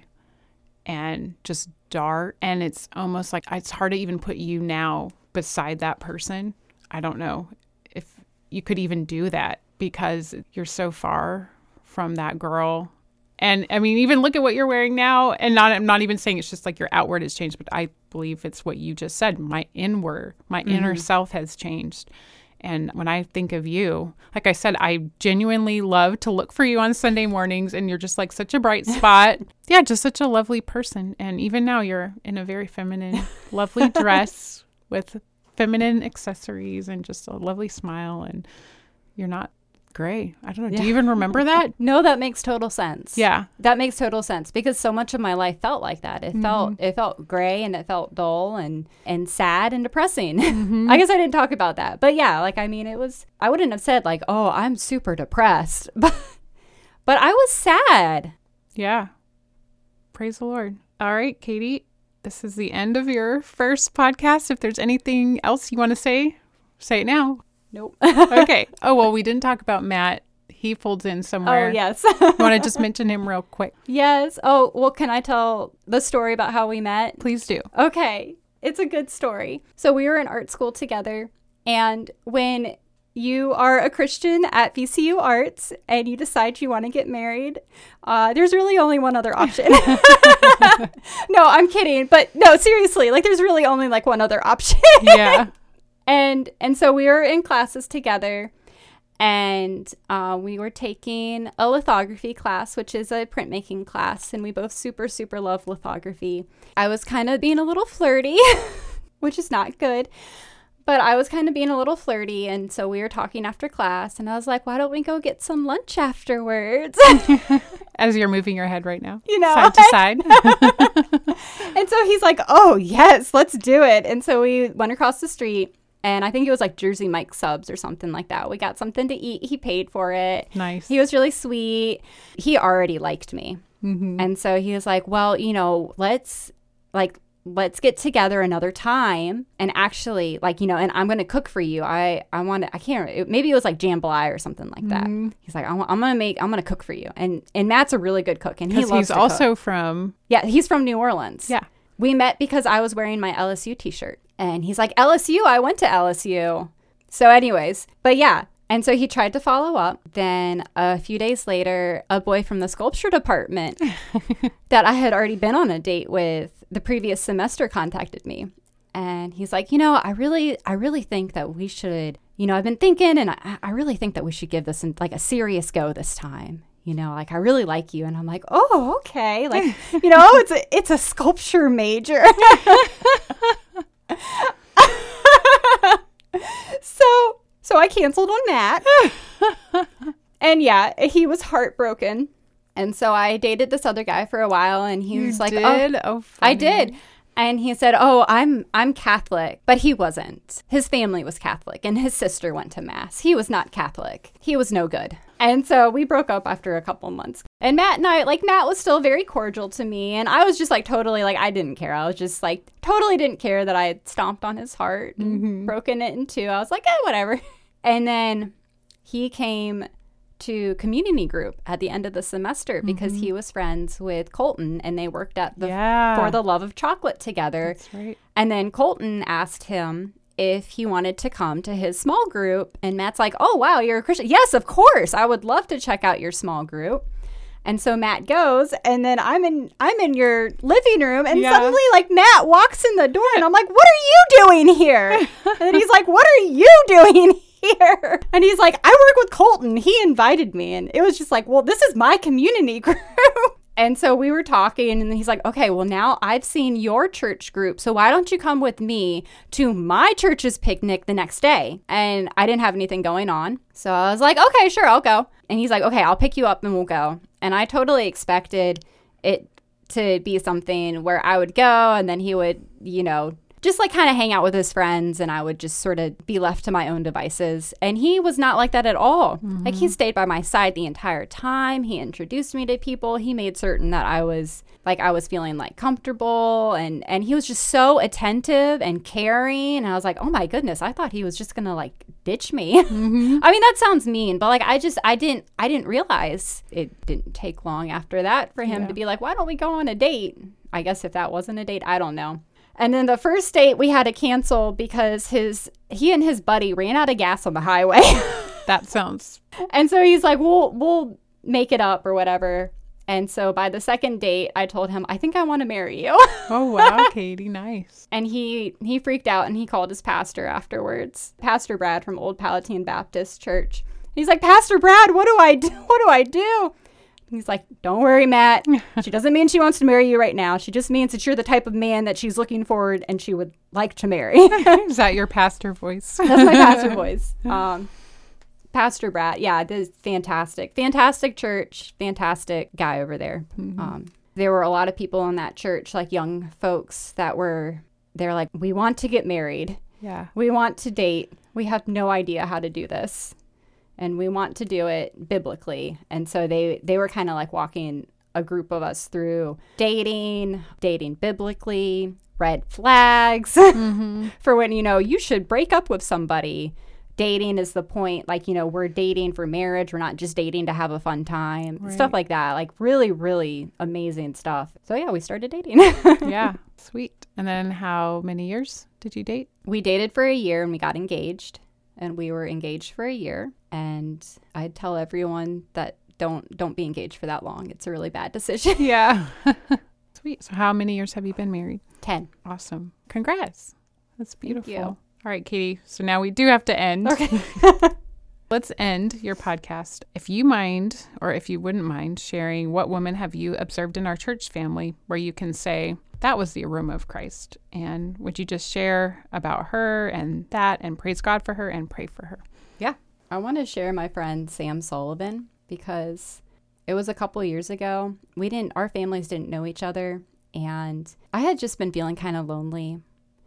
A: And just dark. And it's almost like it's hard to even put you now beside that person. I don't know if you could even do that because you're so far from that girl. And even look at what you're wearing now. And I'm not even saying it's just like your outward has changed, but I believe it's what you just said. My inner self has changed. And when I think of you, like I said, I genuinely love to look for you on Sunday mornings and you're just like such a bright spot. Yeah, just such a lovely person. And even now you're in a very feminine, lovely dress with feminine accessories and just a lovely smile. And you're not gray. I don't know. Do you even remember that?
B: No, that makes total sense.
A: Yeah.
B: That makes total sense because so much of my life felt like that. It felt gray and it felt dull and sad and depressing. I guess I didn't talk about that. But yeah, like, I mean, I wouldn't have said like, oh, I'm super depressed. But I was sad.
A: Yeah. Praise the Lord. All right, Katie, this is the end of your first podcast. If there's anything else you want to say it now.
B: Nope.
A: Okay. Oh, well, we didn't talk about Matt. He folds in somewhere.
B: Oh, yes.
A: You want to just mention him real quick?
B: Yes. Oh, well, can I tell the story about how we met?
A: Please do.
B: Okay. It's a good story. So we were in art school together. And when you are a Christian at VCU Arts and you decide you want to get married, there's really only one other option. No, I'm kidding. But no, seriously, like there's really only like one other option.
A: Yeah.
B: And so we were in classes together, and we were taking a lithography class, which is a printmaking class, and we both super, super love lithography. I was kind of being a little flirty, which is not good, but I was kind of being a little flirty, and so we were talking after class, and I was like, why don't we go get some lunch afterwards?
A: As you're moving your head right now,
B: you know,
A: side to side.
B: And so he's like, oh, yes, let's do it. And so we went across the street. And I think it was like Jersey Mike subs or something like that. We got something to eat. He paid for it.
A: Nice.
B: He was really sweet. He already liked me. Mm-hmm. And so he was like, well, you know, let's get together another time. And actually, like, you know, and I'm going to cook for you. Maybe it was like jambalaya or something like that. Mm-hmm. He's like, I'm going to cook for you. And Matt's a really good cook. And he loves to cook.
A: He's also from.
B: Yeah, he's from New Orleans.
A: Yeah.
B: We met because I was wearing my LSU t-shirt. And he's like, LSU, I went to LSU. So anyways, but yeah. And so he tried to follow up. Then a few days later, a boy from the sculpture department that I had already been on a date with the previous semester contacted me. And he's like, you know, I really think that we should, you know, I've been thinking and I really think that we should give this like a serious go this time. You know, like, I really like you. And I'm like, oh, okay. Like, you know, it's a sculpture major. So I canceled on Matt. And yeah, he was heartbroken. And so I dated this other guy for a while, and he was like,
A: oh,
B: I did. And he said, oh, I'm Catholic. But he wasn't. His family was Catholic, and his sister went to Mass. He was not Catholic. He was no good. And so we broke up after a couple months. And Matt and I, like, Matt was still very cordial to me. And I was just like, totally, like, I didn't care. I was just like, totally didn't care that I had stomped on his heart and broken it in two. I was like, whatever. And then he came to community group at the end of the semester because he was friends with Colton, and they worked at the For the Love of Chocolate together.
A: That's right.
B: And then Colton asked him if he wanted to come to his small group, and Matt's like, oh wow, you're a Christian. Yes, of course, I would love to check out your small group. And so Matt goes, and then I'm in your living room, and suddenly, like, Matt walks in the door, and I'm like, what are you doing here? And he's like, what are you doing here? And he's like, I work with Colton. He invited me. And it was just like, well, this is my community group. And so we were talking, and he's like, okay, well, now I've seen your church group, so why don't you come with me to my church's picnic the next day? And I didn't have anything going on. So I was like, okay, sure, I'll go. And he's like, okay, I'll pick you up and we'll go. And I totally expected it to be something where I would go, and then he would, you know, just like kind of hang out with his friends, and I would just sort of be left to my own devices. And he was not like that at all. Like, he stayed by my side the entire time. He introduced me to people. He made certain that I was feeling like comfortable, and he was just so attentive and caring. And I was like, oh my goodness, I thought he was just gonna like ditch me. I mean, that sounds mean, but like I didn't realize it didn't take long after that for him to be like, why don't we go on a date? I guess if that wasn't a date, I don't know. And then the first date we had to cancel because he and his buddy ran out of gas on the highway.
A: That sounds.
B: And so he's like, we'll make it up or whatever. And so by the second date, I told him, I think I want to marry you.
A: Oh, wow, Katie, nice.
B: And he freaked out, and he called his pastor afterwards, Pastor Brad from Old Palatine Baptist Church. He's like, Pastor Brad, what do I do? What do I do? He's like, don't worry, Matt. She doesn't mean she wants to marry you right now. She just means that you're the type of man that she's looking forward and she would like to marry.
A: Is that your pastor voice?
B: That's my pastor voice. Pastor Brad. Yeah, this is fantastic. Fantastic church. Fantastic guy over there.
A: Mm-hmm.
B: There were a lot of people in that church, like young folks they're like, we want to get married.
A: Yeah.
B: We want to date. We have no idea how to do this. And we want to do it biblically. And so they were kind of like walking a group of us through dating biblically, red flags for when, you should break up with somebody. Dating is the point, like, we're dating for marriage. We're not just dating to have a fun time. Right. Stuff like that. Like really, really amazing stuff. So yeah, we started dating.
A: Yeah, sweet. And then how many years did you date?
B: We dated for a year and we got engaged. And we were engaged for a year. And I'd tell everyone that don't be engaged for that long. It's a really bad decision.
A: Yeah. Sweet. So how many years have you been married?
B: 10.
A: Awesome. Congrats. That's beautiful.
B: Thank you.
A: All right, Katie. So now we do have to end.
B: Okay.
A: Let's end your podcast. If you mind, or if you wouldn't mind, sharing what woman have you observed in our church family where you can say, that was the aroma of Christ. And would you just share about her and that and praise God for her and pray for her?
B: Yeah. I want to share my friend Sam Sullivan because it was a couple of years ago. Our families didn't know each other. And I had just been feeling kind of lonely.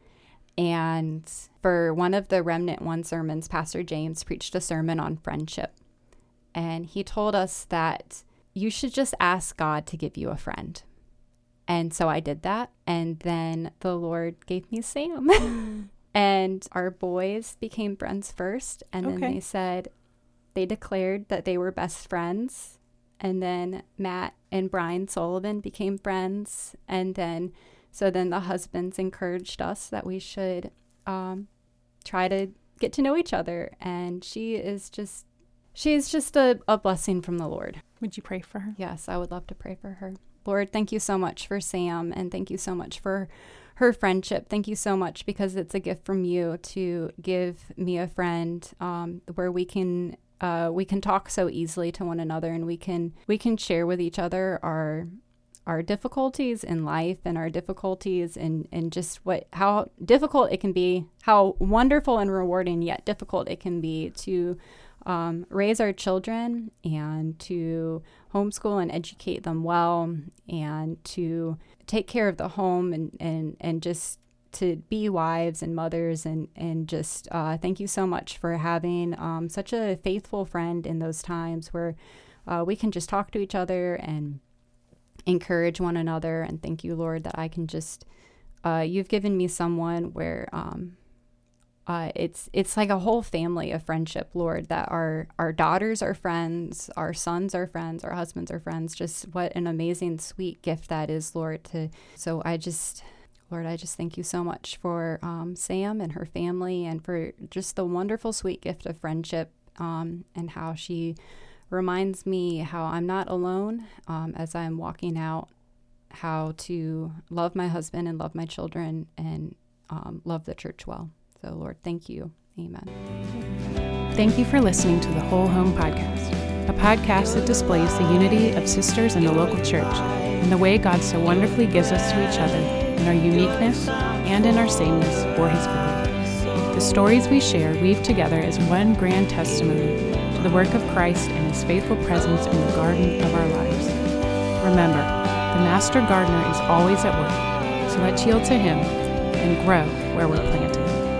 B: And for one of the Remnant One sermons, Pastor James preached a sermon on friendship. And he told us that you should just ask God to give you a friend. And so I did that. And then the Lord gave me Sam. And our boys became friends first. And then they declared that they were best friends. And then Matt and Brian Sullivan became friends. And then the husbands encouraged us that we should try to get to know each other. And she's just a blessing from the Lord.
A: Would you pray for her?
B: Yes, I would love to pray for her. Lord, thank you so much for Sam, and thank you so much for her friendship. Thank you so much because it's a gift from you to give me a friend where we can talk so easily to one another, and we can share with each other our difficulties in life and our difficulties and just how difficult it can be, how wonderful and rewarding yet difficult it can be to raise our children and to homeschool and educate them well and to take care of the home and just to be wives and mothers and just thank you so much for having such a faithful friend in those times where we can just talk to each other and encourage one another. And thank you, Lord, that I can just you've given me someone where it's like a whole family of friendship, Lord, that our daughters are friends, our sons are friends, our husbands are friends. Just what an amazing, sweet gift that is, Lord. Lord, I just thank you so much for Sam and her family and for just the wonderful, sweet gift of friendship and how she reminds me how I'm not alone as I'm walking out, how to love my husband and love my children and love the church well. So, Lord, thank you. Amen.
A: Thank you for listening to the Whole Home Podcast, a podcast that displays the unity of sisters in the local church and the way God so wonderfully gives us to each other in our uniqueness and in our sameness for His glory. The stories we share weave together as one grand testimony to the work of Christ and His faithful presence in the garden of our lives. Remember, the Master Gardener is always at work, so let's yield to Him and grow where we're planted.